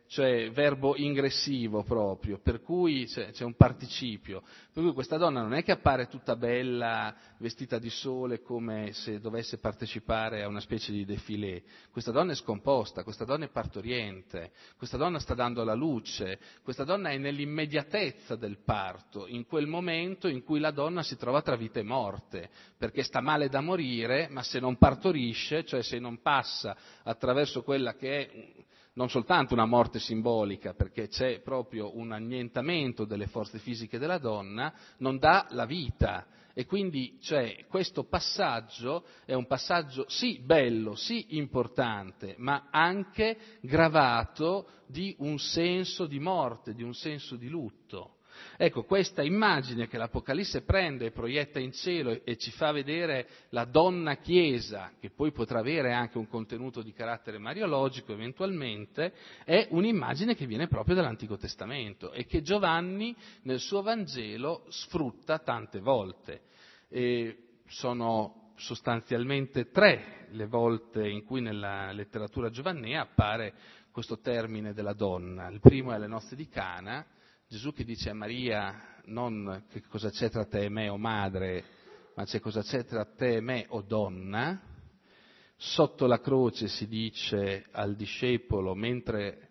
cioè verbo ingressivo proprio, per cui c'è, c'è un participio, per cui questa donna non è che appare tutta bella, vestita di sole come se dovesse partecipare a una specie di défilé, questa donna è scomposta, questa donna è partoriente, questa donna sta dando la luce, questa donna è nell'immediatezza del parto, in quel momento in cui la donna si trova tra vita e morte, perché sta male da morire, ma se non partorisce, cioè se non passa attraverso quella che è non soltanto una morte simbolica, perché c'è proprio un annientamento delle forze fisiche della donna, non dà la vita. E quindi cioè, questo passaggio è un passaggio sì bello, sì importante, ma anche gravato di un senso di morte, di un senso di lutto. Ecco, questa immagine che l'Apocalisse prende e proietta in cielo e ci fa vedere la donna chiesa, che poi potrà avere anche un contenuto di carattere mariologico eventualmente, è un'immagine che viene proprio dall'Antico Testamento e che Giovanni nel suo Vangelo sfrutta tante volte. E sono sostanzialmente tre le volte in cui nella letteratura giovannea appare questo termine della donna. Il primo è alle nozze di Cana, Gesù che dice a Maria non che cosa c'è tra te e me o madre, ma c'è cosa c'è tra te e me o donna. Sotto la croce si dice al discepolo, mentre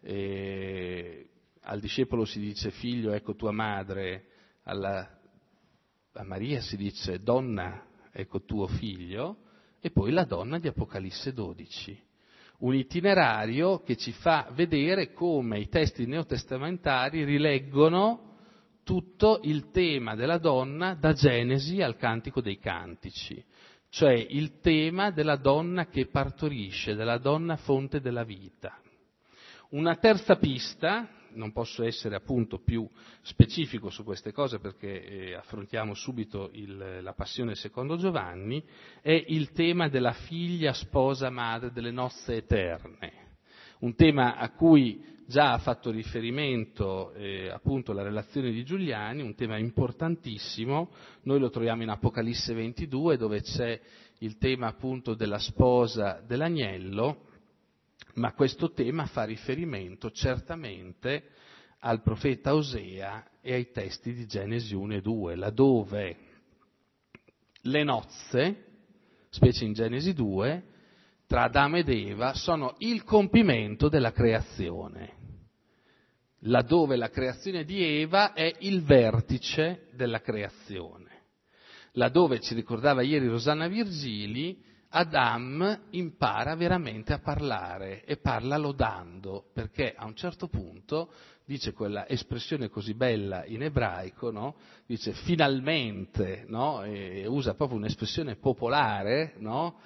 eh, al discepolo si dice figlio ecco tua madre, alla, a Maria si dice donna ecco tuo figlio, e poi la donna di Apocalisse dodici. Un itinerario che ci fa vedere come i testi neotestamentari rileggono tutto il tema della donna da Genesi al Cantico dei Cantici, cioè il tema della donna che partorisce, della donna fonte della vita. Una terza pista, non posso essere appunto più specifico su queste cose perché eh, affrontiamo subito il, la passione secondo Giovanni, è il tema della figlia sposa madre delle nozze eterne, un tema a cui già ha fatto riferimento eh, appunto la relazione di Giuliani, un tema importantissimo. Noi lo troviamo in Apocalisse ventidue dove c'è il tema appunto della sposa dell'agnello, ma questo tema fa riferimento certamente al profeta Osea e ai testi di Genesi uno e due, laddove le nozze, specie in Genesi due, tra Adamo ed Eva sono il compimento della creazione, laddove la creazione di Eva è il vertice della creazione, laddove ci ricordava ieri Rosanna Virgili, Adam impara veramente a parlare e parla lodando, perché a un certo punto dice quella espressione così bella in ebraico, no? Dice finalmente, no? E usa proprio un'espressione popolare, no?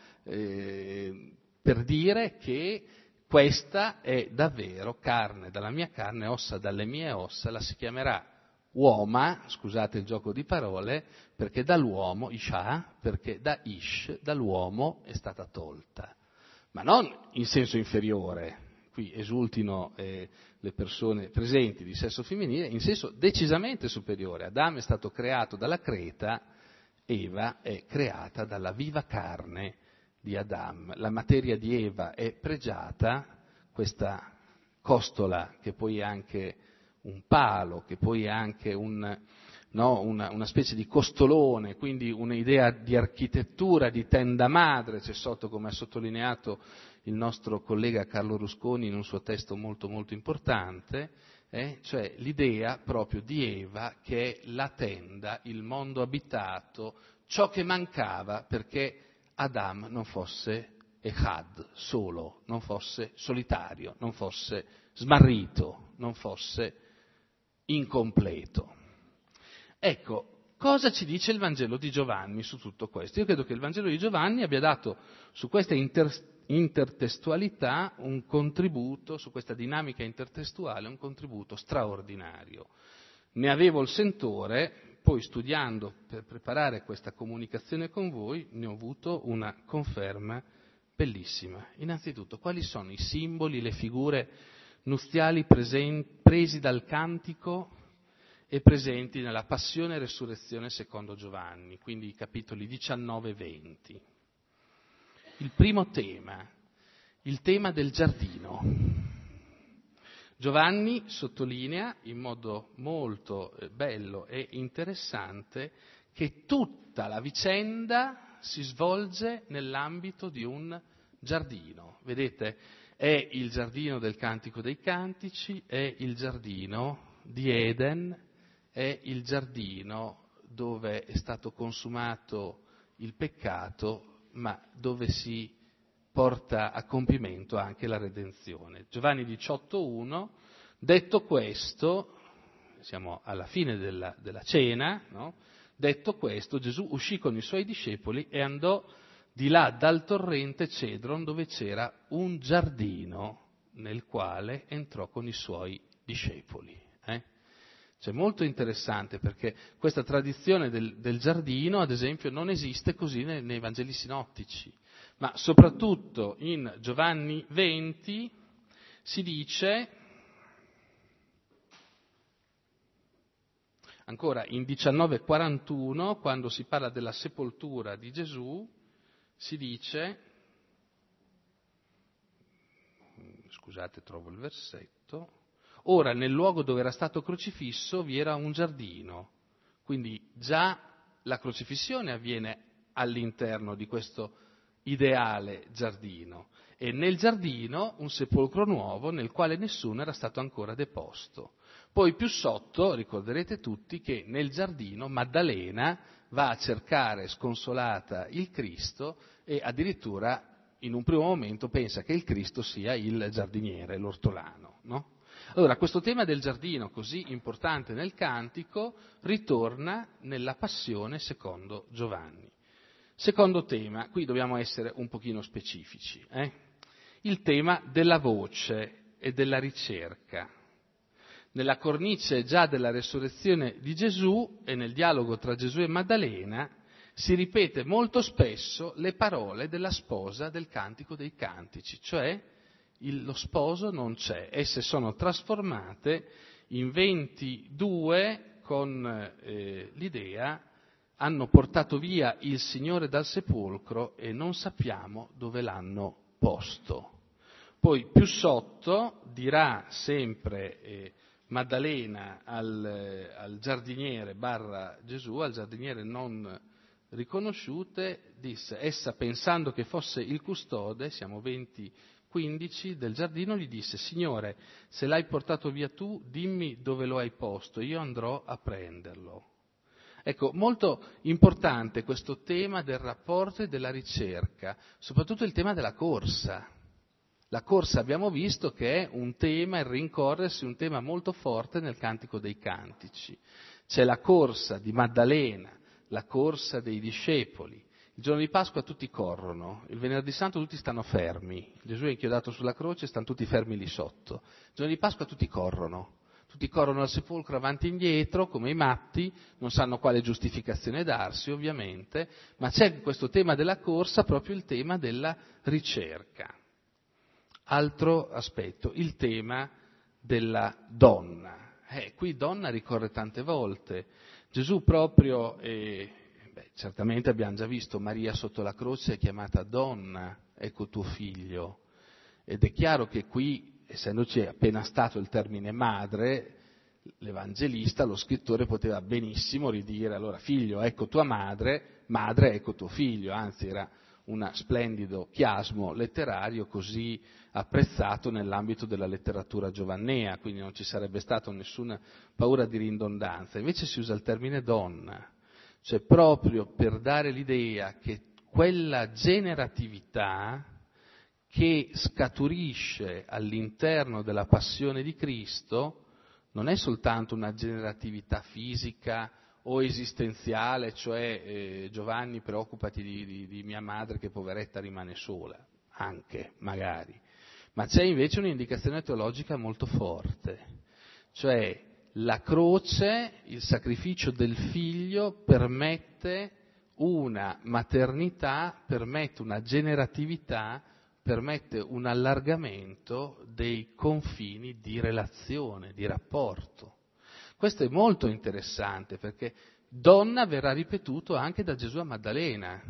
E, per dire che questa è davvero carne dalla mia carne, ossa dalle mie ossa, la si chiamerà uoma, scusate il gioco di parole, perché dall'uomo, Isha, perché da Ish, dall'uomo è stata tolta. Ma non in senso inferiore, qui esultino eh, le persone presenti di sesso femminile, in senso decisamente superiore. Adamo è stato creato dalla creta, Eva è creata dalla viva carne di Adam. La materia di Eva è pregiata, questa costola che poi è anche un palo, che poi è anche un, no, una, una specie di costolone, quindi un'idea di architettura, di tenda madre, c'è sotto, come ha sottolineato il nostro collega Carlo Rusconi in un suo testo molto molto importante, eh, cioè l'idea proprio di Eva che è la tenda, il mondo abitato, ciò che mancava perché Adam non fosse echad, solo, non fosse solitario, non fosse smarrito, non fosse incompleto. Ecco, cosa ci dice il Vangelo di Giovanni su tutto questo? Io credo che il Vangelo di Giovanni abbia dato su questa inter, intertestualità un contributo, su questa dinamica intertestuale un contributo straordinario. Ne avevo il sentore, poi studiando per preparare questa comunicazione con voi ne ho avuto una conferma bellissima. Innanzitutto, quali sono i simboli, le figure nuziali presen- presi dal cantico e presenti nella passione e resurrezione secondo Giovanni, quindi i capitoli diciannove e venti. Il primo tema, il tema del giardino. Giovanni sottolinea in modo molto bello e interessante che tutta la vicenda si svolge nell'ambito di un giardino. Vedete, è il giardino del Cantico dei Cantici, è il giardino di Eden, è il giardino dove è stato consumato il peccato, ma dove si porta a compimento anche la redenzione. Giovanni diciotto uno, detto questo, siamo alla fine della, della cena, no? Detto questo, Gesù uscì con i suoi discepoli e andò di là dal torrente Cedron, dove c'era un giardino nel quale entrò con i suoi discepoli. Eh? Cioè, molto interessante, perché questa tradizione del, del giardino, ad esempio, non esiste così nei, nei Vangeli sinottici. Ma soprattutto in Giovanni venti si dice, ancora in diciannove quarantuno, quando si parla della sepoltura di Gesù, si dice, scusate, trovo il versetto, ora nel luogo dove era stato crocifisso vi era un giardino, quindi già la crocifissione avviene all'interno di questo ideale giardino, e nel giardino un sepolcro nuovo nel quale nessuno era stato ancora deposto. Poi più sotto ricorderete tutti che nel giardino Maddalena va a cercare sconsolata il Cristo e addirittura in un primo momento pensa che il Cristo sia il giardiniere, l'ortolano, no? Allora, questo tema del giardino così importante nel Cantico ritorna nella Passione secondo Giovanni. Secondo tema, qui dobbiamo essere un pochino specifici, eh? Il tema della voce e della ricerca. Nella cornice già della resurrezione di Gesù e nel dialogo tra Gesù e Maddalena si ripete molto spesso le parole della sposa del Cantico dei Cantici, cioè il, lo sposo non c'è, esse sono trasformate in ventidue con eh, l'idea hanno portato via il Signore dal sepolcro e non sappiamo dove l'hanno posto. Poi più sotto dirà sempre eh, Maddalena al, eh, al giardiniere barra Gesù, al giardiniere non riconosciute, disse, essa pensando che fosse il custode, siamo venti quindici, del giardino, gli disse, Signore, se l'hai portato via tu, dimmi dove lo hai posto, io andrò a prenderlo. Ecco, molto importante questo tema del rapporto e della ricerca, soprattutto il tema della corsa. La corsa abbiamo visto che è un tema, il rincorrersi, un tema molto forte nel Cantico dei Cantici. C'è la corsa di Maddalena, la corsa dei discepoli. Il giorno di Pasqua tutti corrono, il venerdì santo tutti stanno fermi, Gesù è inchiodato sulla croce e stanno tutti fermi lì sotto. Il giorno di Pasqua tutti corrono. Tutti corrono al sepolcro avanti e indietro, come i matti, non sanno quale giustificazione darsi, ovviamente, ma c'è in questo tema della corsa proprio il tema della ricerca. Altro aspetto, il tema della donna. Eh, qui donna ricorre tante volte. Gesù proprio, eh, beh, certamente abbiamo già visto Maria sotto la croce è chiamata donna, ecco tuo figlio. Ed è chiaro che qui, essendoci appena stato il termine madre, l'evangelista, lo scrittore poteva benissimo ridire, allora figlio ecco tua madre, madre ecco tuo figlio, anzi era un splendido chiasmo letterario così apprezzato nell'ambito della letteratura giovannea, quindi non ci sarebbe stata nessuna paura di ridondanza. Invece si usa il termine donna, cioè proprio per dare l'idea che quella generatività che scaturisce all'interno della passione di Cristo non è soltanto una generatività fisica o esistenziale, cioè eh, Giovanni preoccupati di, di, di mia madre che poveretta rimane sola, anche magari, ma c'è invece un'indicazione teologica molto forte, cioè la croce, il sacrificio del figlio permette una maternità, permette una generatività, permette un allargamento dei confini di relazione, di rapporto. Questo è molto interessante perché donna verrà ripetuto anche da Gesù a Maddalena.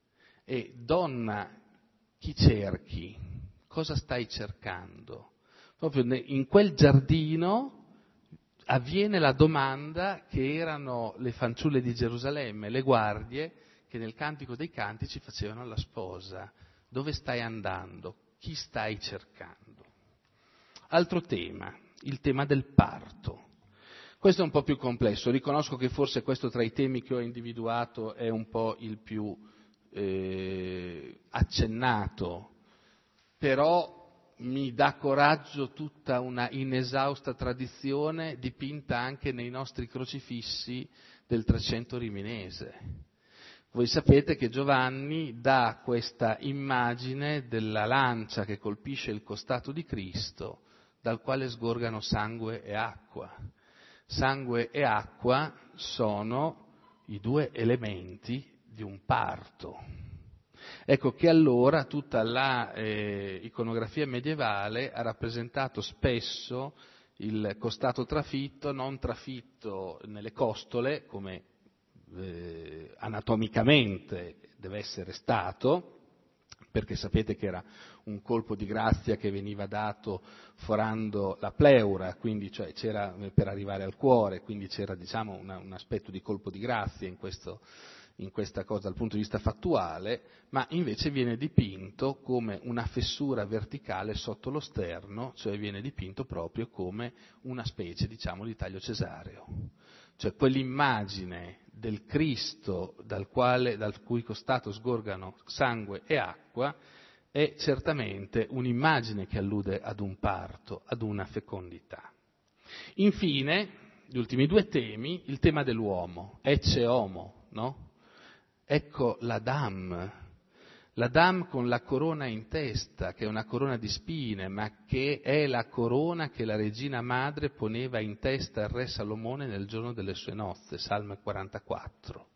E donna, chi cerchi? Cosa stai cercando? Proprio in quel giardino avviene la domanda che erano le fanciulle di Gerusalemme, le guardie, che nel Cantico dei Cantici facevano alla sposa: dove stai andando? Chi stai cercando? Altro tema, il tema del parto. Questo è un po' più complesso, riconosco che forse questo tra i temi che ho individuato è un po' il più eh, accennato, però mi dà coraggio tutta una inesausta tradizione dipinta anche nei nostri crocifissi del Trecento riminese. Voi sapete che Giovanni dà questa immagine della lancia che colpisce il costato di Cristo, dal quale sgorgano sangue e acqua. Sangue e acqua sono i due elementi di un parto. Ecco che allora tutta la eh, iconografia medievale ha rappresentato spesso il costato trafitto, non trafitto nelle costole, come eh, anatomicamente deve essere stato, perché sapete che era un colpo di grazia che veniva dato forando la pleura, quindi cioè c'era per arrivare al cuore, quindi c'era diciamo una, un aspetto di colpo di grazia in questo in questa cosa dal punto di vista fattuale, ma invece viene dipinto come una fessura verticale sotto lo sterno, cioè viene dipinto proprio come una specie, diciamo, di taglio cesareo. Cioè quell'immagine del Cristo dal, quale, dal cui costato sgorgano sangue e acqua è certamente un'immagine che allude ad un parto, ad una fecondità. Infine, gli ultimi due temi, il tema dell'uomo, ecce homo, no? Ecco l'Adam, l'Adam con la corona in testa, che è una corona di spine, ma che è la corona che la regina madre poneva in testa al re Salomone nel giorno delle sue nozze, Salmo quarantaquattro.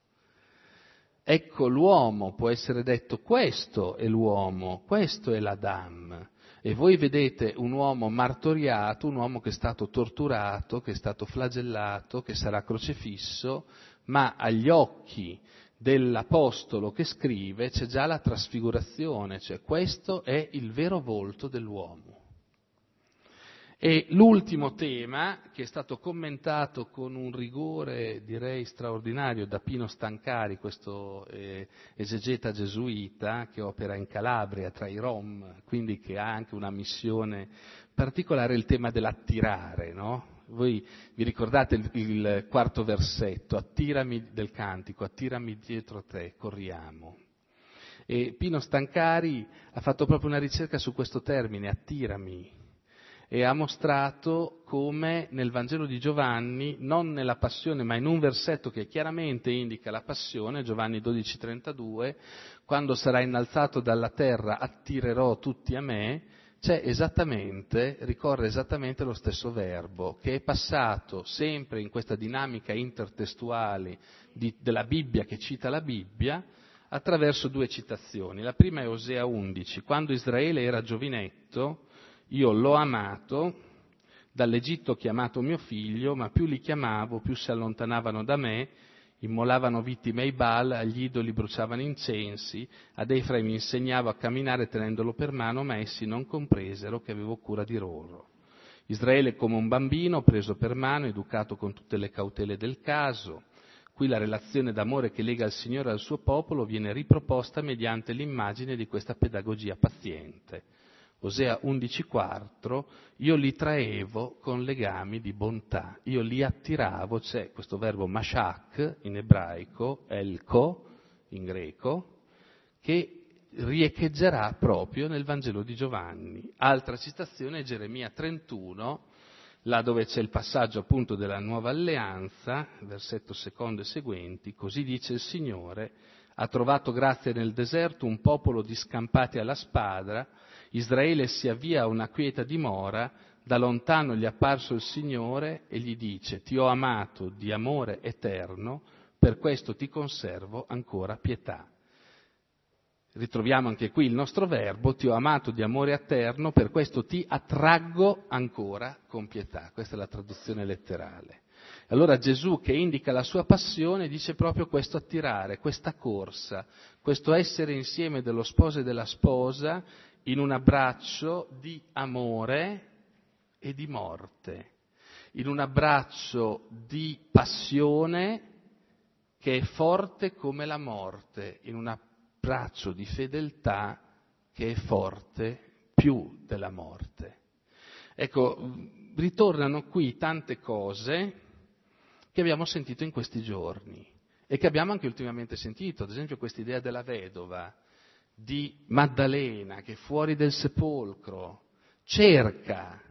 Ecco l'uomo, può essere detto, questo è l'uomo, questo è l'Adam. E voi vedete un uomo martoriato, un uomo che è stato torturato, che è stato flagellato, che sarà crocifisso, ma agli occhi dell'apostolo che scrive c'è già la trasfigurazione, cioè questo è il vero volto dell'uomo. E l'ultimo tema, che è stato commentato con un rigore direi straordinario da Pino Stancari, questo eh, esegeta gesuita che opera in Calabria tra i Rom, quindi che ha anche una missione particolare, il tema dell'attirare, no? Voi vi ricordate il, il quarto versetto, attirami del cantico, attirami dietro te, corriamo. E Pino Stancari ha fatto proprio una ricerca su questo termine, attirami, e ha mostrato come nel Vangelo di Giovanni, non nella passione, ma in un versetto che chiaramente indica la passione, Giovanni dodici trentadue, quando sarà innalzato dalla terra attirerò tutti a me, c'è esattamente, ricorre esattamente lo stesso verbo, che è passato sempre in questa dinamica intertestuale di, della Bibbia che cita la Bibbia, attraverso due citazioni. La prima è Osea undici, quando Israele era giovinetto, io l'ho amato, dall'Egitto ho chiamato mio figlio, ma più li chiamavo, più si allontanavano da me, immolavano vittime ai Baal, agli idoli bruciavano incensi, ad Efraim mi insegnavo a camminare tenendolo per mano, ma essi non compresero che avevo cura di loro. Israele come un bambino preso per mano, educato con tutte le cautele del caso. Qui la relazione d'amore che lega il Signore al suo popolo viene riproposta mediante l'immagine di questa pedagogia paziente. Osea undici quattro, io li traevo con legami di bontà, io li attiravo, c'è questo verbo mashak in ebraico, elko in greco, che riecheggerà proprio nel Vangelo di Giovanni. Altra citazione è Geremia trentuno, là dove c'è il passaggio appunto della nuova alleanza, versetto secondo e seguenti, così dice il Signore, ha trovato grazia nel deserto un popolo di scampati alla spada, Israele si avvia a una quieta dimora, da lontano gli è apparso il Signore e gli dice, ti ho amato di amore eterno, per questo ti conservo ancora pietà. Ritroviamo anche qui il nostro verbo, ti ho amato di amore eterno, per questo ti attraggo ancora con pietà. Questa è la traduzione letterale. Allora Gesù, che indica la sua passione, dice proprio questo attirare, questa corsa, questo essere insieme dello sposo e della sposa in un abbraccio di amore e di morte, in un abbraccio di passione che è forte come la morte, in un abbraccio di fedeltà che è forte più della morte. Ecco, ritornano qui tante cose che abbiamo sentito in questi giorni e che abbiamo anche ultimamente sentito, ad esempio questa idea della vedova di Maddalena che fuori del sepolcro cerca,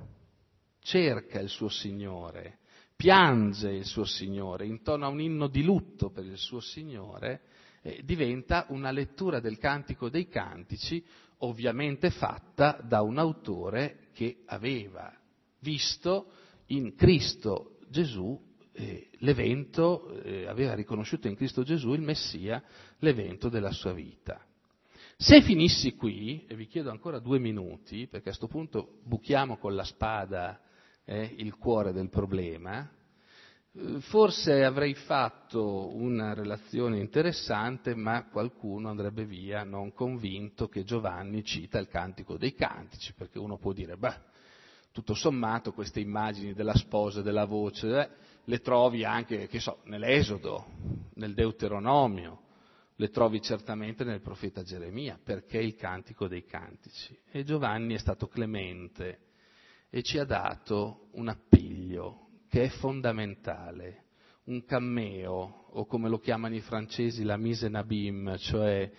cerca il suo Signore, piange il suo Signore, intona un inno di lutto per il suo Signore, eh, diventa una lettura del Cantico dei Cantici, ovviamente fatta da un autore che aveva visto in Cristo Gesù eh, l'evento, eh, aveva riconosciuto in Cristo Gesù il Messia, l'evento della sua vita. Se finissi qui, e vi chiedo ancora due minuti, perché a questo punto buchiamo con la spada eh, il cuore del problema, eh, forse avrei fatto una relazione interessante, ma qualcuno andrebbe via non convinto che Giovanni cita il Cantico dei Cantici, perché uno può dire, beh, tutto sommato queste immagini della sposa, della voce, eh, le trovi anche, che so, nell'Esodo, nel Deuteronomio, le trovi certamente nel profeta Geremia, perché il Cantico dei Cantici. E Giovanni è stato clemente e ci ha dato un appiglio che è fondamentale, un cammeo, o come lo chiamano i francesi la mise in abîme, cioè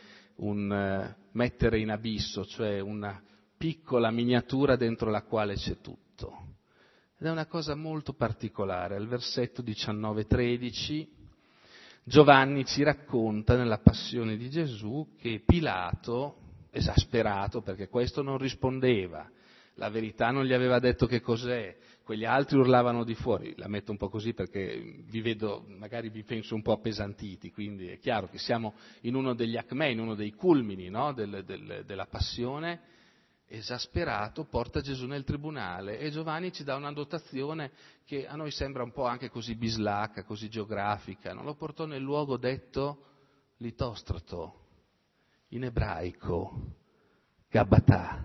un uh, mettere in abisso, cioè una piccola miniatura dentro la quale c'è tutto. Ed è una cosa molto particolare. Al versetto diciannove tredici Giovanni ci racconta nella passione di Gesù che Pilato, esasperato perché questo non rispondeva, la verità non gli aveva detto che cos'è, quegli altri urlavano di fuori, la metto un po' così perché vi vedo, magari vi penso un po' appesantiti, quindi è chiaro che siamo in uno degli acmè, in uno dei culmini, no, del, del, della passione. Esasperato porta Gesù nel tribunale e Giovanni ci dà una dotazione che a noi sembra un po' anche così bislacca, così geografica, non lo portò nel luogo detto Litostrato, in ebraico Gabbatà.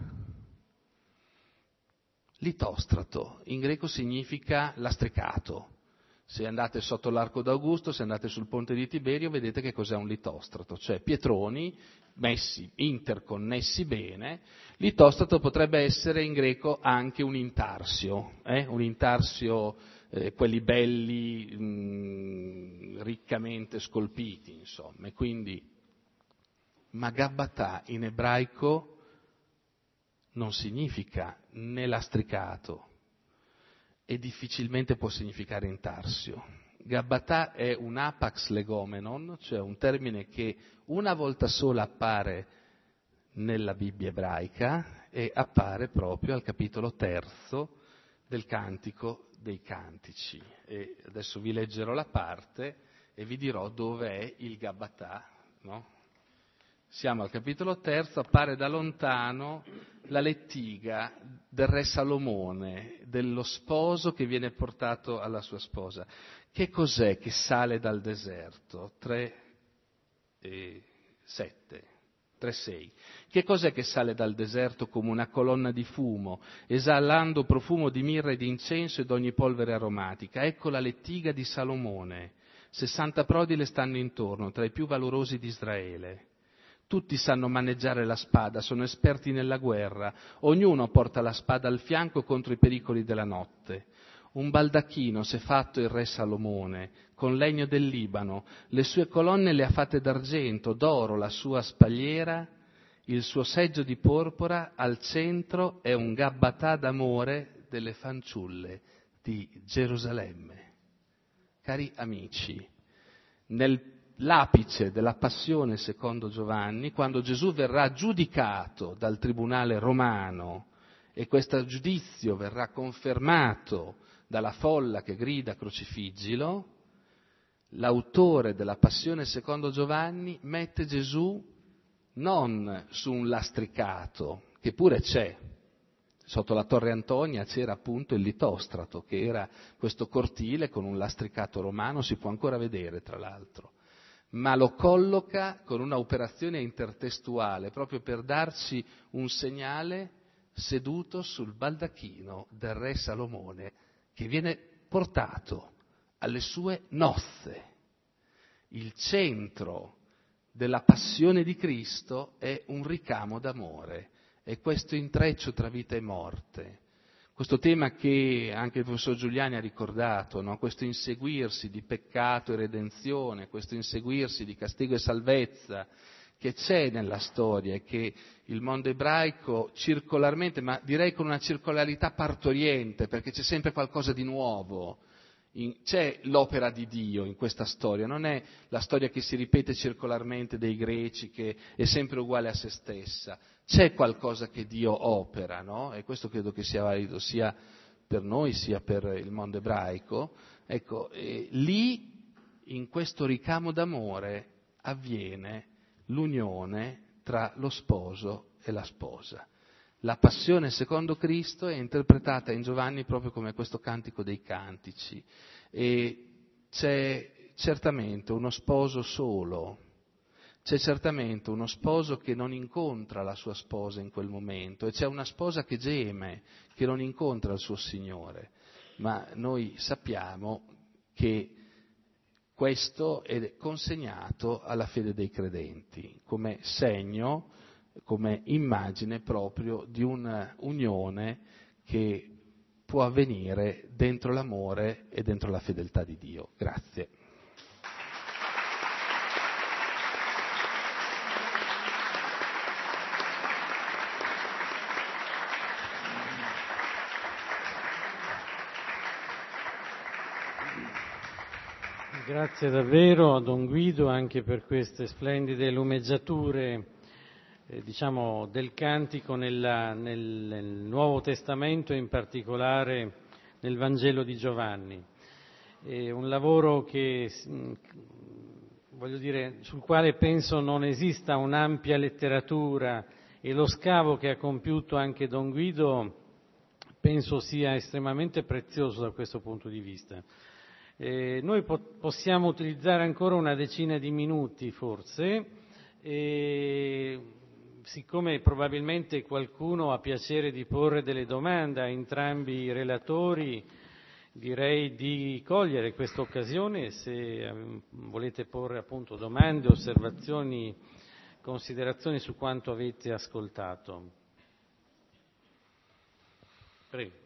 Litostrato in greco significa lastricato. Se andate sotto l'arco d'Augusto, se andate sul ponte di Tiberio, vedete che cos'è un litostrato, cioè pietroni messi, interconnessi bene. Litostrato potrebbe essere in greco anche un intarsio, eh? un intarsio, eh, quelli belli, mh, riccamente scolpiti, insomma. E quindi, ma Gabbatà in ebraico non significa né lastricato e difficilmente può significare intarsio. Gabbatà è un apax legomenon, cioè un termine che una volta sola appare nella Bibbia ebraica e appare proprio al capitolo terzo del Cantico dei Cantici. E adesso vi leggerò la parte e vi dirò dove è il Gabbatà, no? Siamo al capitolo terzo, appare da lontano la lettiga del re Salomone, dello sposo che viene portato alla sua sposa. Che cos'è che sale dal deserto? tre, sette, tre, sei. Che cos'è che sale dal deserto come una colonna di fumo, esalando profumo di mirra e di incenso e d'ogni polvere aromatica? Ecco la lettiga di Salomone. Sessanta prodi le stanno intorno, tra i più valorosi di Israele. Tutti sanno maneggiare la spada, sono esperti nella guerra, ognuno porta la spada al fianco contro i pericoli della notte. Un baldacchino s'è fatto il re Salomone, con legno del Libano, le sue colonne le ha fatte d'argento, d'oro la sua spalliera, il suo seggio di porpora, al centro è un gabbatà d'amore delle fanciulle di Gerusalemme. Cari amici, nel l'apice della passione secondo Giovanni, quando Gesù verrà giudicato dal tribunale romano e questo giudizio verrà confermato dalla folla che grida crocifiggilo, l'autore della passione secondo Giovanni mette Gesù non su un lastricato, che pure c'è. Sotto la Torre Antonia c'era appunto il Litostrato, che era questo cortile con un lastricato romano, si può ancora vedere tra l'altro. Ma lo colloca con una operazione intertestuale, proprio per darci un segnale seduto sul baldacchino del re Salomone, che viene portato alle sue nozze. Il centro della passione di Cristo è un ricamo d'amore, è questo intreccio tra vita e morte. Questo tema che anche il professor Giuliani ha ricordato, no? Questo inseguirsi di peccato e redenzione, questo inseguirsi di castigo e salvezza che c'è nella storia e che il mondo ebraico circolarmente, ma direi con una circolarità partoriente, perché c'è sempre qualcosa di nuovo. In, c'è l'opera di Dio in questa storia, non è la storia che si ripete circolarmente dei greci, che è sempre uguale a se stessa. C'è qualcosa che Dio opera, no? E questo credo che sia valido sia per noi sia per il mondo ebraico. Ecco, e lì, in questo ricamo d'amore, avviene l'unione tra lo sposo e la sposa. La passione secondo Cristo è interpretata in Giovanni proprio come questo cantico dei cantici, e c'è certamente uno sposo solo, c'è certamente uno sposo che non incontra la sua sposa in quel momento, e c'è una sposa che geme, che non incontra il suo Signore, ma noi sappiamo che questo è consegnato alla fede dei credenti come segno, come immagine proprio di un'unione che può avvenire dentro l'amore e dentro la fedeltà di Dio. Grazie. Grazie davvero a Don Guido anche per queste splendide lumeggiature eh, diciamo del cantico nella, nel, nel Nuovo Testamento e in particolare nel Vangelo di Giovanni. È un lavoro che, voglio dire, sul quale penso non esista un'ampia letteratura, e lo scavo che ha compiuto anche Don Guido penso sia estremamente prezioso da questo punto di vista. Eh, noi po- possiamo utilizzare ancora una decina di minuti forse, e siccome probabilmente qualcuno ha piacere di porre delle domande a entrambi i relatori, direi di cogliere questa occasione se eh, volete porre appunto domande, osservazioni, considerazioni su quanto avete ascoltato. Prego.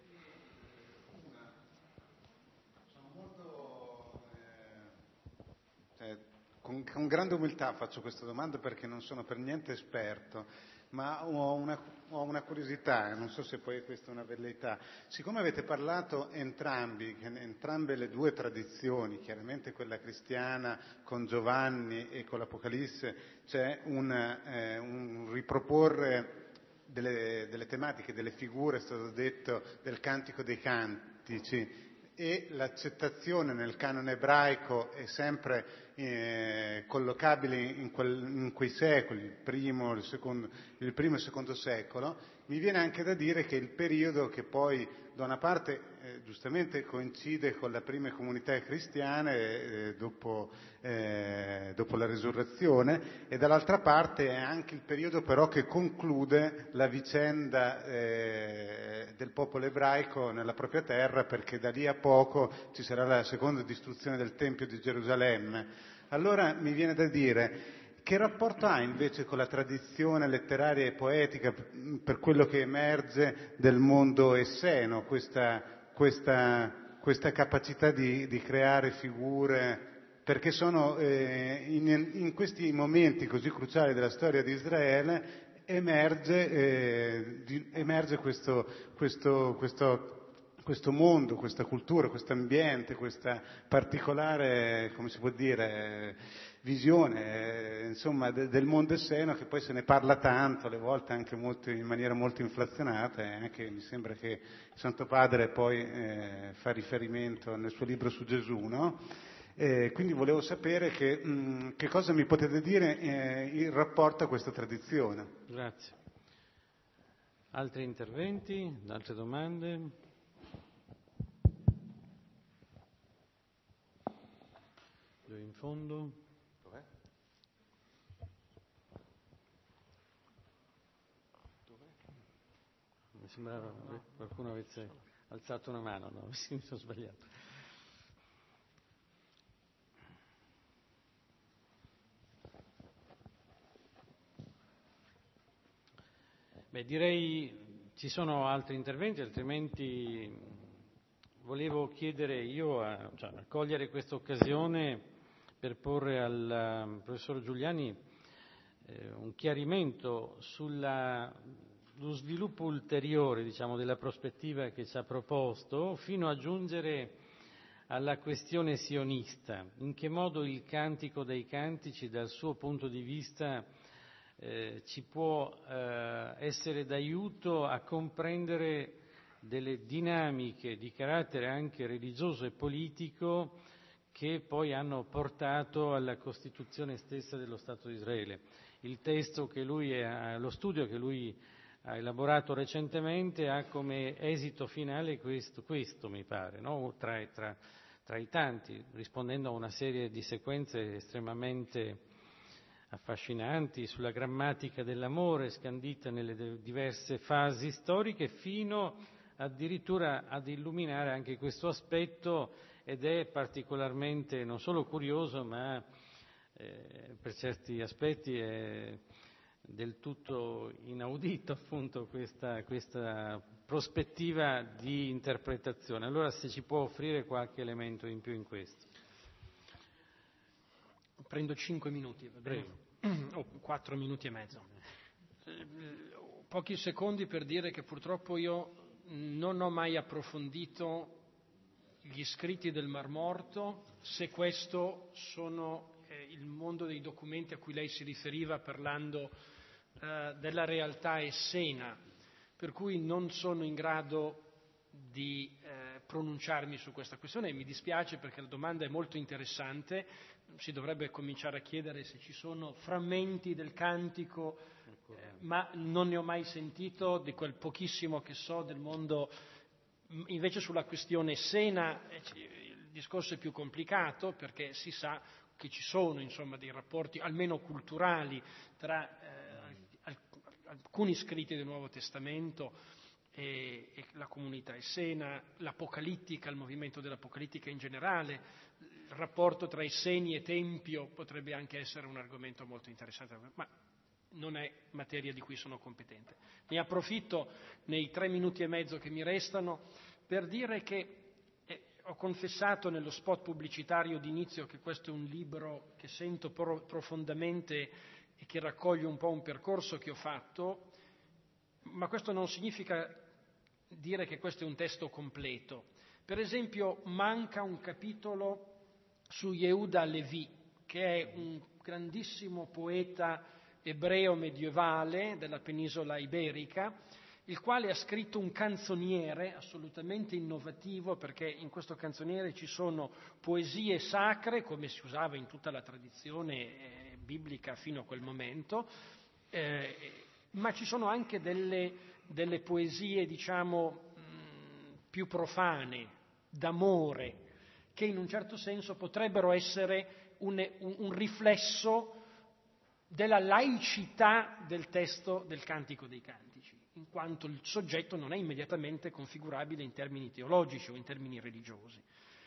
Con, con grande umiltà faccio questa domanda perché non sono per niente esperto, ma ho una, ho una curiosità, non so se poi questa è una velleità. Siccome avete parlato entrambi, entrambe le due tradizioni, chiaramente quella cristiana con Giovanni e con l'Apocalisse, c'è un, eh, un riproporre delle, delle tematiche, delle figure, è stato detto, del Cantico dei Cantici, e l'accettazione nel canone ebraico è sempre eh, collocabile in, quel, in quei secoli, il primo, il, secondo, il primo e il secondo secolo, mi viene anche da dire che il periodo che poi da una parte eh, giustamente coincide con le prime comunità cristiane eh, dopo, eh, dopo la resurrezione, e dall'altra parte è anche il periodo però che conclude la vicenda eh, del popolo ebraico nella propria terra, perché da lì a poco ci sarà la seconda distruzione del Tempio di Gerusalemme. Allora mi viene da dire, che rapporto ha invece con la tradizione letteraria e poetica per quello che emerge del mondo esseno, questa, questa, questa capacità di, di creare figure, perché sono eh, in, in questi momenti così cruciali della storia di Israele emerge, eh, di, emerge questo, questo, questo questo mondo, questa cultura, questo ambiente, questa particolare, come si può dire, visione, eh, insomma, de, del mondo esseno, che poi se ne parla tanto, alle volte anche molto, in maniera molto inflazionata, e anche mi sembra che il Santo Padre poi eh, fa riferimento nel suo libro su Gesù, no? Eh, quindi volevo sapere che, mh, che cosa mi potete dire eh, in rapporto a questa tradizione. Grazie. Altri interventi? Altre domande? Dove in fondo? Dov'è? Dov'è? sembrava che qualcuno avesse alzato una mano, no? Sì, mi sono sbagliato. Beh, direi ci sono altri interventi, altrimenti volevo chiedere io, a, cioè, a cogliere questa occasione per porre al uh, professor Giuliani eh, un chiarimento sullo sviluppo ulteriore, diciamo, della prospettiva che ci ha proposto, fino a giungere alla questione sionista. In che modo il Cantico dei Cantici, dal suo punto di vista, Eh, ci può eh, essere d'aiuto a comprendere delle dinamiche di carattere anche religioso e politico che poi hanno portato alla costituzione stessa dello Stato di Israele. Il testo che lui ha, lo studio che lui ha elaborato recentemente ha come esito finale questo, questo mi pare, no? tra, tra, tra i tanti, rispondendo a una serie di sequenze estremamente affascinanti sulla grammatica dell'amore scandita nelle diverse fasi storiche, fino addirittura ad illuminare anche questo aspetto, ed è particolarmente non solo curioso, ma eh, per certi aspetti è del tutto inaudito appunto questa, questa prospettiva di interpretazione. Allora, se ci può offrire qualche elemento in più in questo. Prendo cinque minuti, va bene? O quattro minuti e mezzo. Pochi secondi per dire che purtroppo io non ho mai approfondito gli scritti del Mar Morto, se questo sono eh, il mondo dei documenti a cui lei si riferiva parlando eh, della realtà essena, per cui non sono in grado di eh, pronunciarmi su questa questione e mi dispiace perché la domanda è molto interessante. Si dovrebbe cominciare a chiedere se ci sono frammenti del cantico, eh, ma non ne ho mai sentito, di quel pochissimo che so del mondo. Invece sulla questione essena eh, il discorso è più complicato, perché si sa che ci sono insomma dei rapporti almeno culturali tra eh, alcuni scritti del Nuovo Testamento e, e la comunità essena, l'apocalittica, il movimento dell'apocalittica in generale. Il rapporto tra Esseni e Tempio potrebbe anche essere un argomento molto interessante, ma non è materia di cui sono competente. Ne approfitto nei tre minuti e mezzo che mi restano per dire che eh, ho confessato nello spot pubblicitario d'inizio che questo è un libro che sento pro- profondamente e che raccoglie un po' un percorso che ho fatto, ma questo non significa dire che questo è un testo completo. Per esempio, manca un capitolo su Yehuda Levi, che è un grandissimo poeta ebreo medievale della penisola iberica, il quale ha scritto un canzoniere assolutamente innovativo, perché in questo canzoniere ci sono poesie sacre, come si usava in tutta la tradizione eh, biblica fino a quel momento, eh, ma ci sono anche delle, delle poesie, diciamo, mh, più profane, d'amore, che in un certo senso potrebbero essere un, un, un riflesso della laicità del testo del Cantico dei Cantici, in quanto il soggetto non è immediatamente configurabile in termini teologici o in termini religiosi.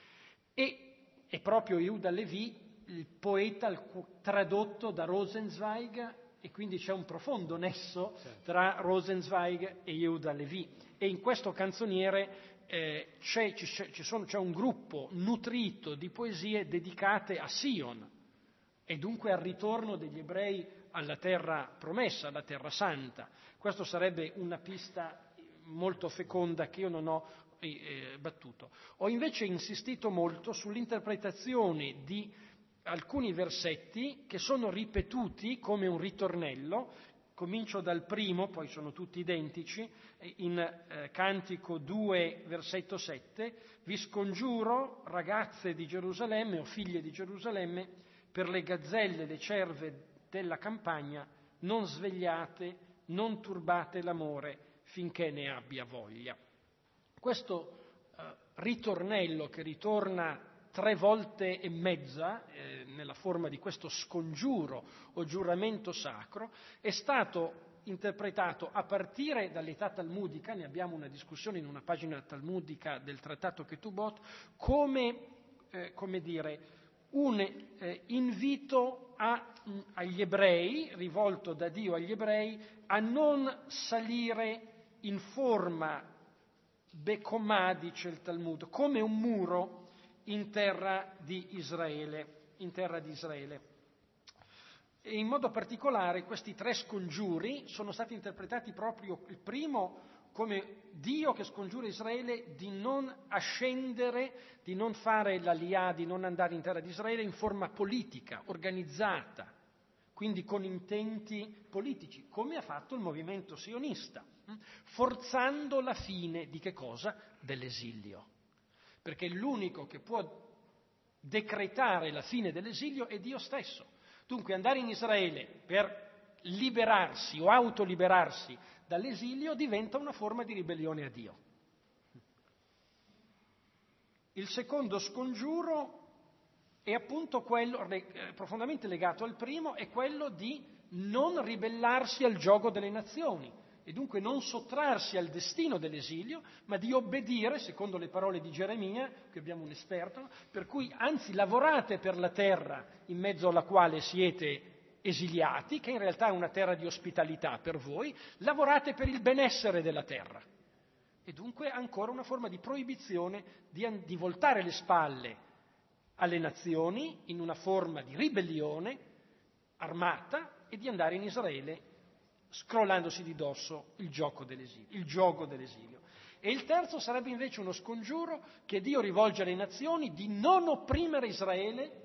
E è proprio Yehuda Levi il poeta tradotto da Rosenzweig, e quindi c'è un profondo nesso tra Rosenzweig e Yehuda Levi. E in questo canzoniere Eh, c'è, ci sono, c'è un gruppo nutrito di poesie dedicate a Sion e dunque al ritorno degli ebrei alla terra promessa, alla terra santa. Questo sarebbe una pista molto feconda che io non ho eh, battuto. Ho invece insistito molto sull'interpretazione di alcuni versetti che sono ripetuti come un ritornello. Comincio dal primo, poi sono tutti identici, in eh, Cantico due, versetto sette, vi scongiuro, ragazze di Gerusalemme o figlie di Gerusalemme, per le gazzelle, le cerve della campagna, non svegliate, non turbate l'amore finché ne abbia voglia. Questo eh, ritornello che ritorna tre volte e mezza, eh, nella forma di questo scongiuro o giuramento sacro, è stato interpretato a partire dall'età talmudica, ne abbiamo una discussione in una pagina talmudica del trattato Ketubot, come, eh, come dire, un eh, invito a, mh, agli ebrei, rivolto da Dio agli ebrei, a non salire in forma Bekomà, dice il Talmud, come un muro in terra di Israele, in terra di Israele. E in modo particolare questi tre scongiuri sono stati interpretati proprio, il primo come Dio che scongiura Israele di non ascendere, di non fare l'Aliyah, di non andare in terra di Israele in forma politica, organizzata, quindi con intenti politici, come ha fatto il movimento sionista, forzando la fine di che cosa? Dell'esilio. Perché l'unico che può decretare la fine dell'esilio è Dio stesso. Dunque andare in Israele per liberarsi o autoliberarsi dall'esilio diventa una forma di ribellione a Dio. Il secondo scongiuro è appunto quello, eh, profondamente legato al primo, è quello di non ribellarsi al giogo delle nazioni e dunque non sottrarsi al destino dell'esilio, ma di obbedire, secondo le parole di Geremia, che abbiamo un esperto, per cui anzi lavorate per la terra in mezzo alla quale siete esiliati, che in realtà è una terra di ospitalità per voi, lavorate per il benessere della terra. E dunque ancora una forma di proibizione di, di voltare le spalle alle nazioni in una forma di ribellione armata e di andare in Israele scrollandosi di dosso il gioco dell'esilio, il gioco dell'esilio. E il terzo sarebbe invece uno scongiuro che Dio rivolge alle nazioni di non opprimere Israele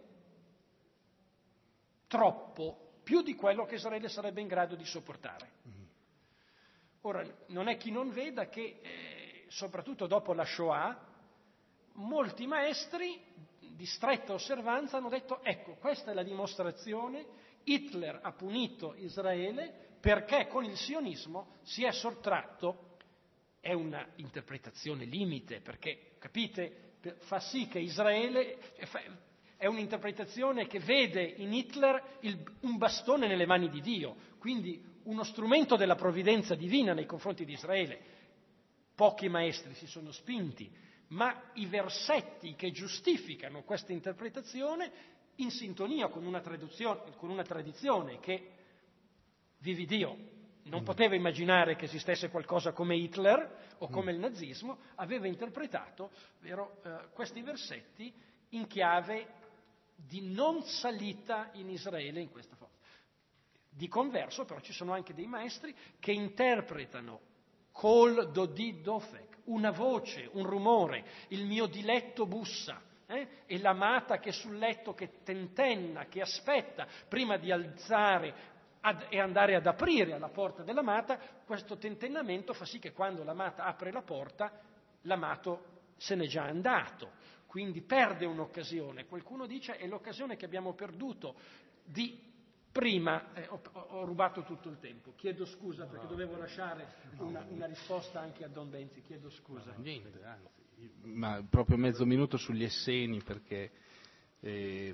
troppo, più di quello che Israele sarebbe in grado di sopportare. Ora, non è chi non veda che, eh, soprattutto dopo la Shoah, molti maestri di stretta osservanza hanno detto: ecco, questa è la dimostrazione, Hitler ha punito Israele perché con il sionismo si è sottratto, è una interpretazione limite, perché, capite, fa sì che Israele, è un'interpretazione che vede in Hitler il, un bastone nelle mani di Dio, quindi uno strumento della provvidenza divina nei confronti di Israele. Pochi maestri si sono spinti, ma i versetti che giustificano questa interpretazione, in sintonia con una, con una tradizione che, vivi Dio, non poteva immaginare che esistesse qualcosa come Hitler o come il nazismo, aveva interpretato, vero, eh, questi versetti in chiave di non salita in Israele in questa forma. Di converso, però, ci sono anche dei maestri che interpretano Kol Dodi Dofek, una voce, un rumore, il mio diletto bussa, eh? e l'amata che sul letto che tentenna, che aspetta prima di alzare ad, e andare ad aprire alla porta dell'amata. Questo tentennamento fa sì che quando l'amata apre la porta, l'amato se n'è già andato, quindi perde un'occasione. Qualcuno dice: è l'occasione che abbiamo perduto di prima. Eh, ho, ho rubato tutto il tempo, chiedo scusa perché no, dovevo lasciare una, una risposta anche a Don Benzi, chiedo scusa. No, niente, anzi, ma proprio mezzo minuto sugli Esseni, perché eh,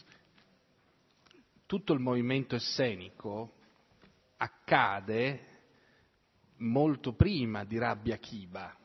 tutto il movimento essenico accade molto prima di Rabbi Akiva.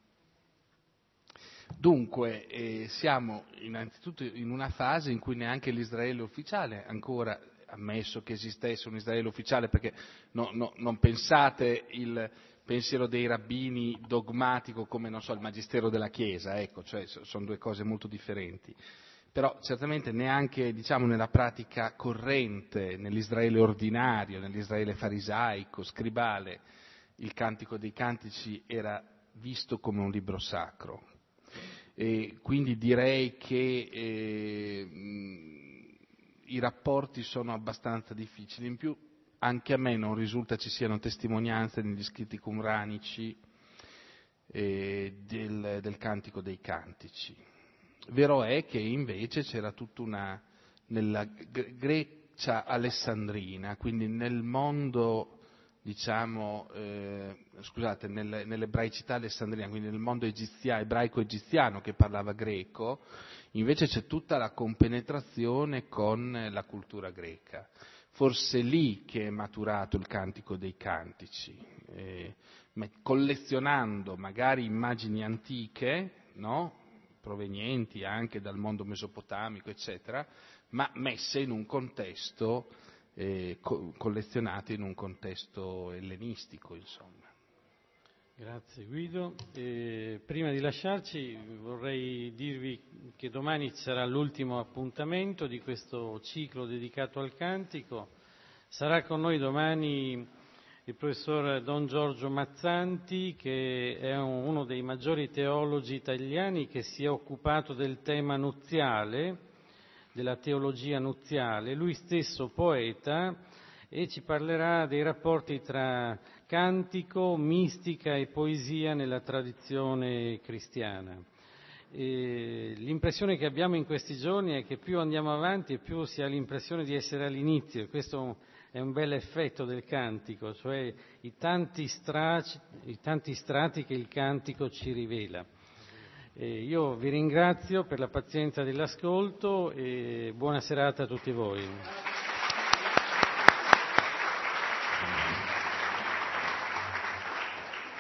Dunque eh, siamo innanzitutto in una fase in cui neanche l'Israele ufficiale, ancora ammesso che esistesse un Israele ufficiale, perché no, no, non pensate il pensiero dei rabbini dogmatico come, non so, il magistero della Chiesa, ecco, cioè sono due cose molto differenti. Però certamente neanche, diciamo, nella pratica corrente, nell'Israele ordinario, nell'Israele farisaico, scribale, il Cantico dei Cantici era visto come un libro sacro. E quindi direi che eh, i rapporti sono abbastanza difficili. In più, anche a me non risulta ci siano testimonianze negli scritti qumranici eh, del, del Cantico dei Cantici. Vero è che invece c'era tutta una, nella Grecia alessandrina, quindi nel mondo, diciamo, eh, scusate, nel, nell'ebraicità alessandrina, quindi nel mondo egiziano, ebraico-egiziano che parlava greco, invece c'è tutta la compenetrazione con la cultura greca. forse lì che è maturato il Cantico dei Cantici, eh, collezionando magari immagini antiche, no? Provenienti anche dal mondo mesopotamico, eccetera, ma messe in un contesto, eh, co- collezionate in un contesto ellenistico, insomma. Grazie Guido. E prima di lasciarci vorrei dirvi che domani sarà l'ultimo appuntamento di questo ciclo dedicato al cantico. Sarà con noi domani il professor Don Giorgio Mazzanti, che è uno dei maggiori teologi italiani che si è occupato del tema nuziale, della teologia nuziale, lui stesso poeta, e ci parlerà dei rapporti tra cantico, mistica e poesia nella tradizione cristiana. E l'impressione che abbiamo in questi giorni è che più andiamo avanti e più si ha l'impressione di essere all'inizio, e questo è un bel effetto del cantico, cioè i tanti, straci, i tanti strati che il cantico ci rivela. E io vi ringrazio per la pazienza dell'ascolto e buona serata a tutti voi.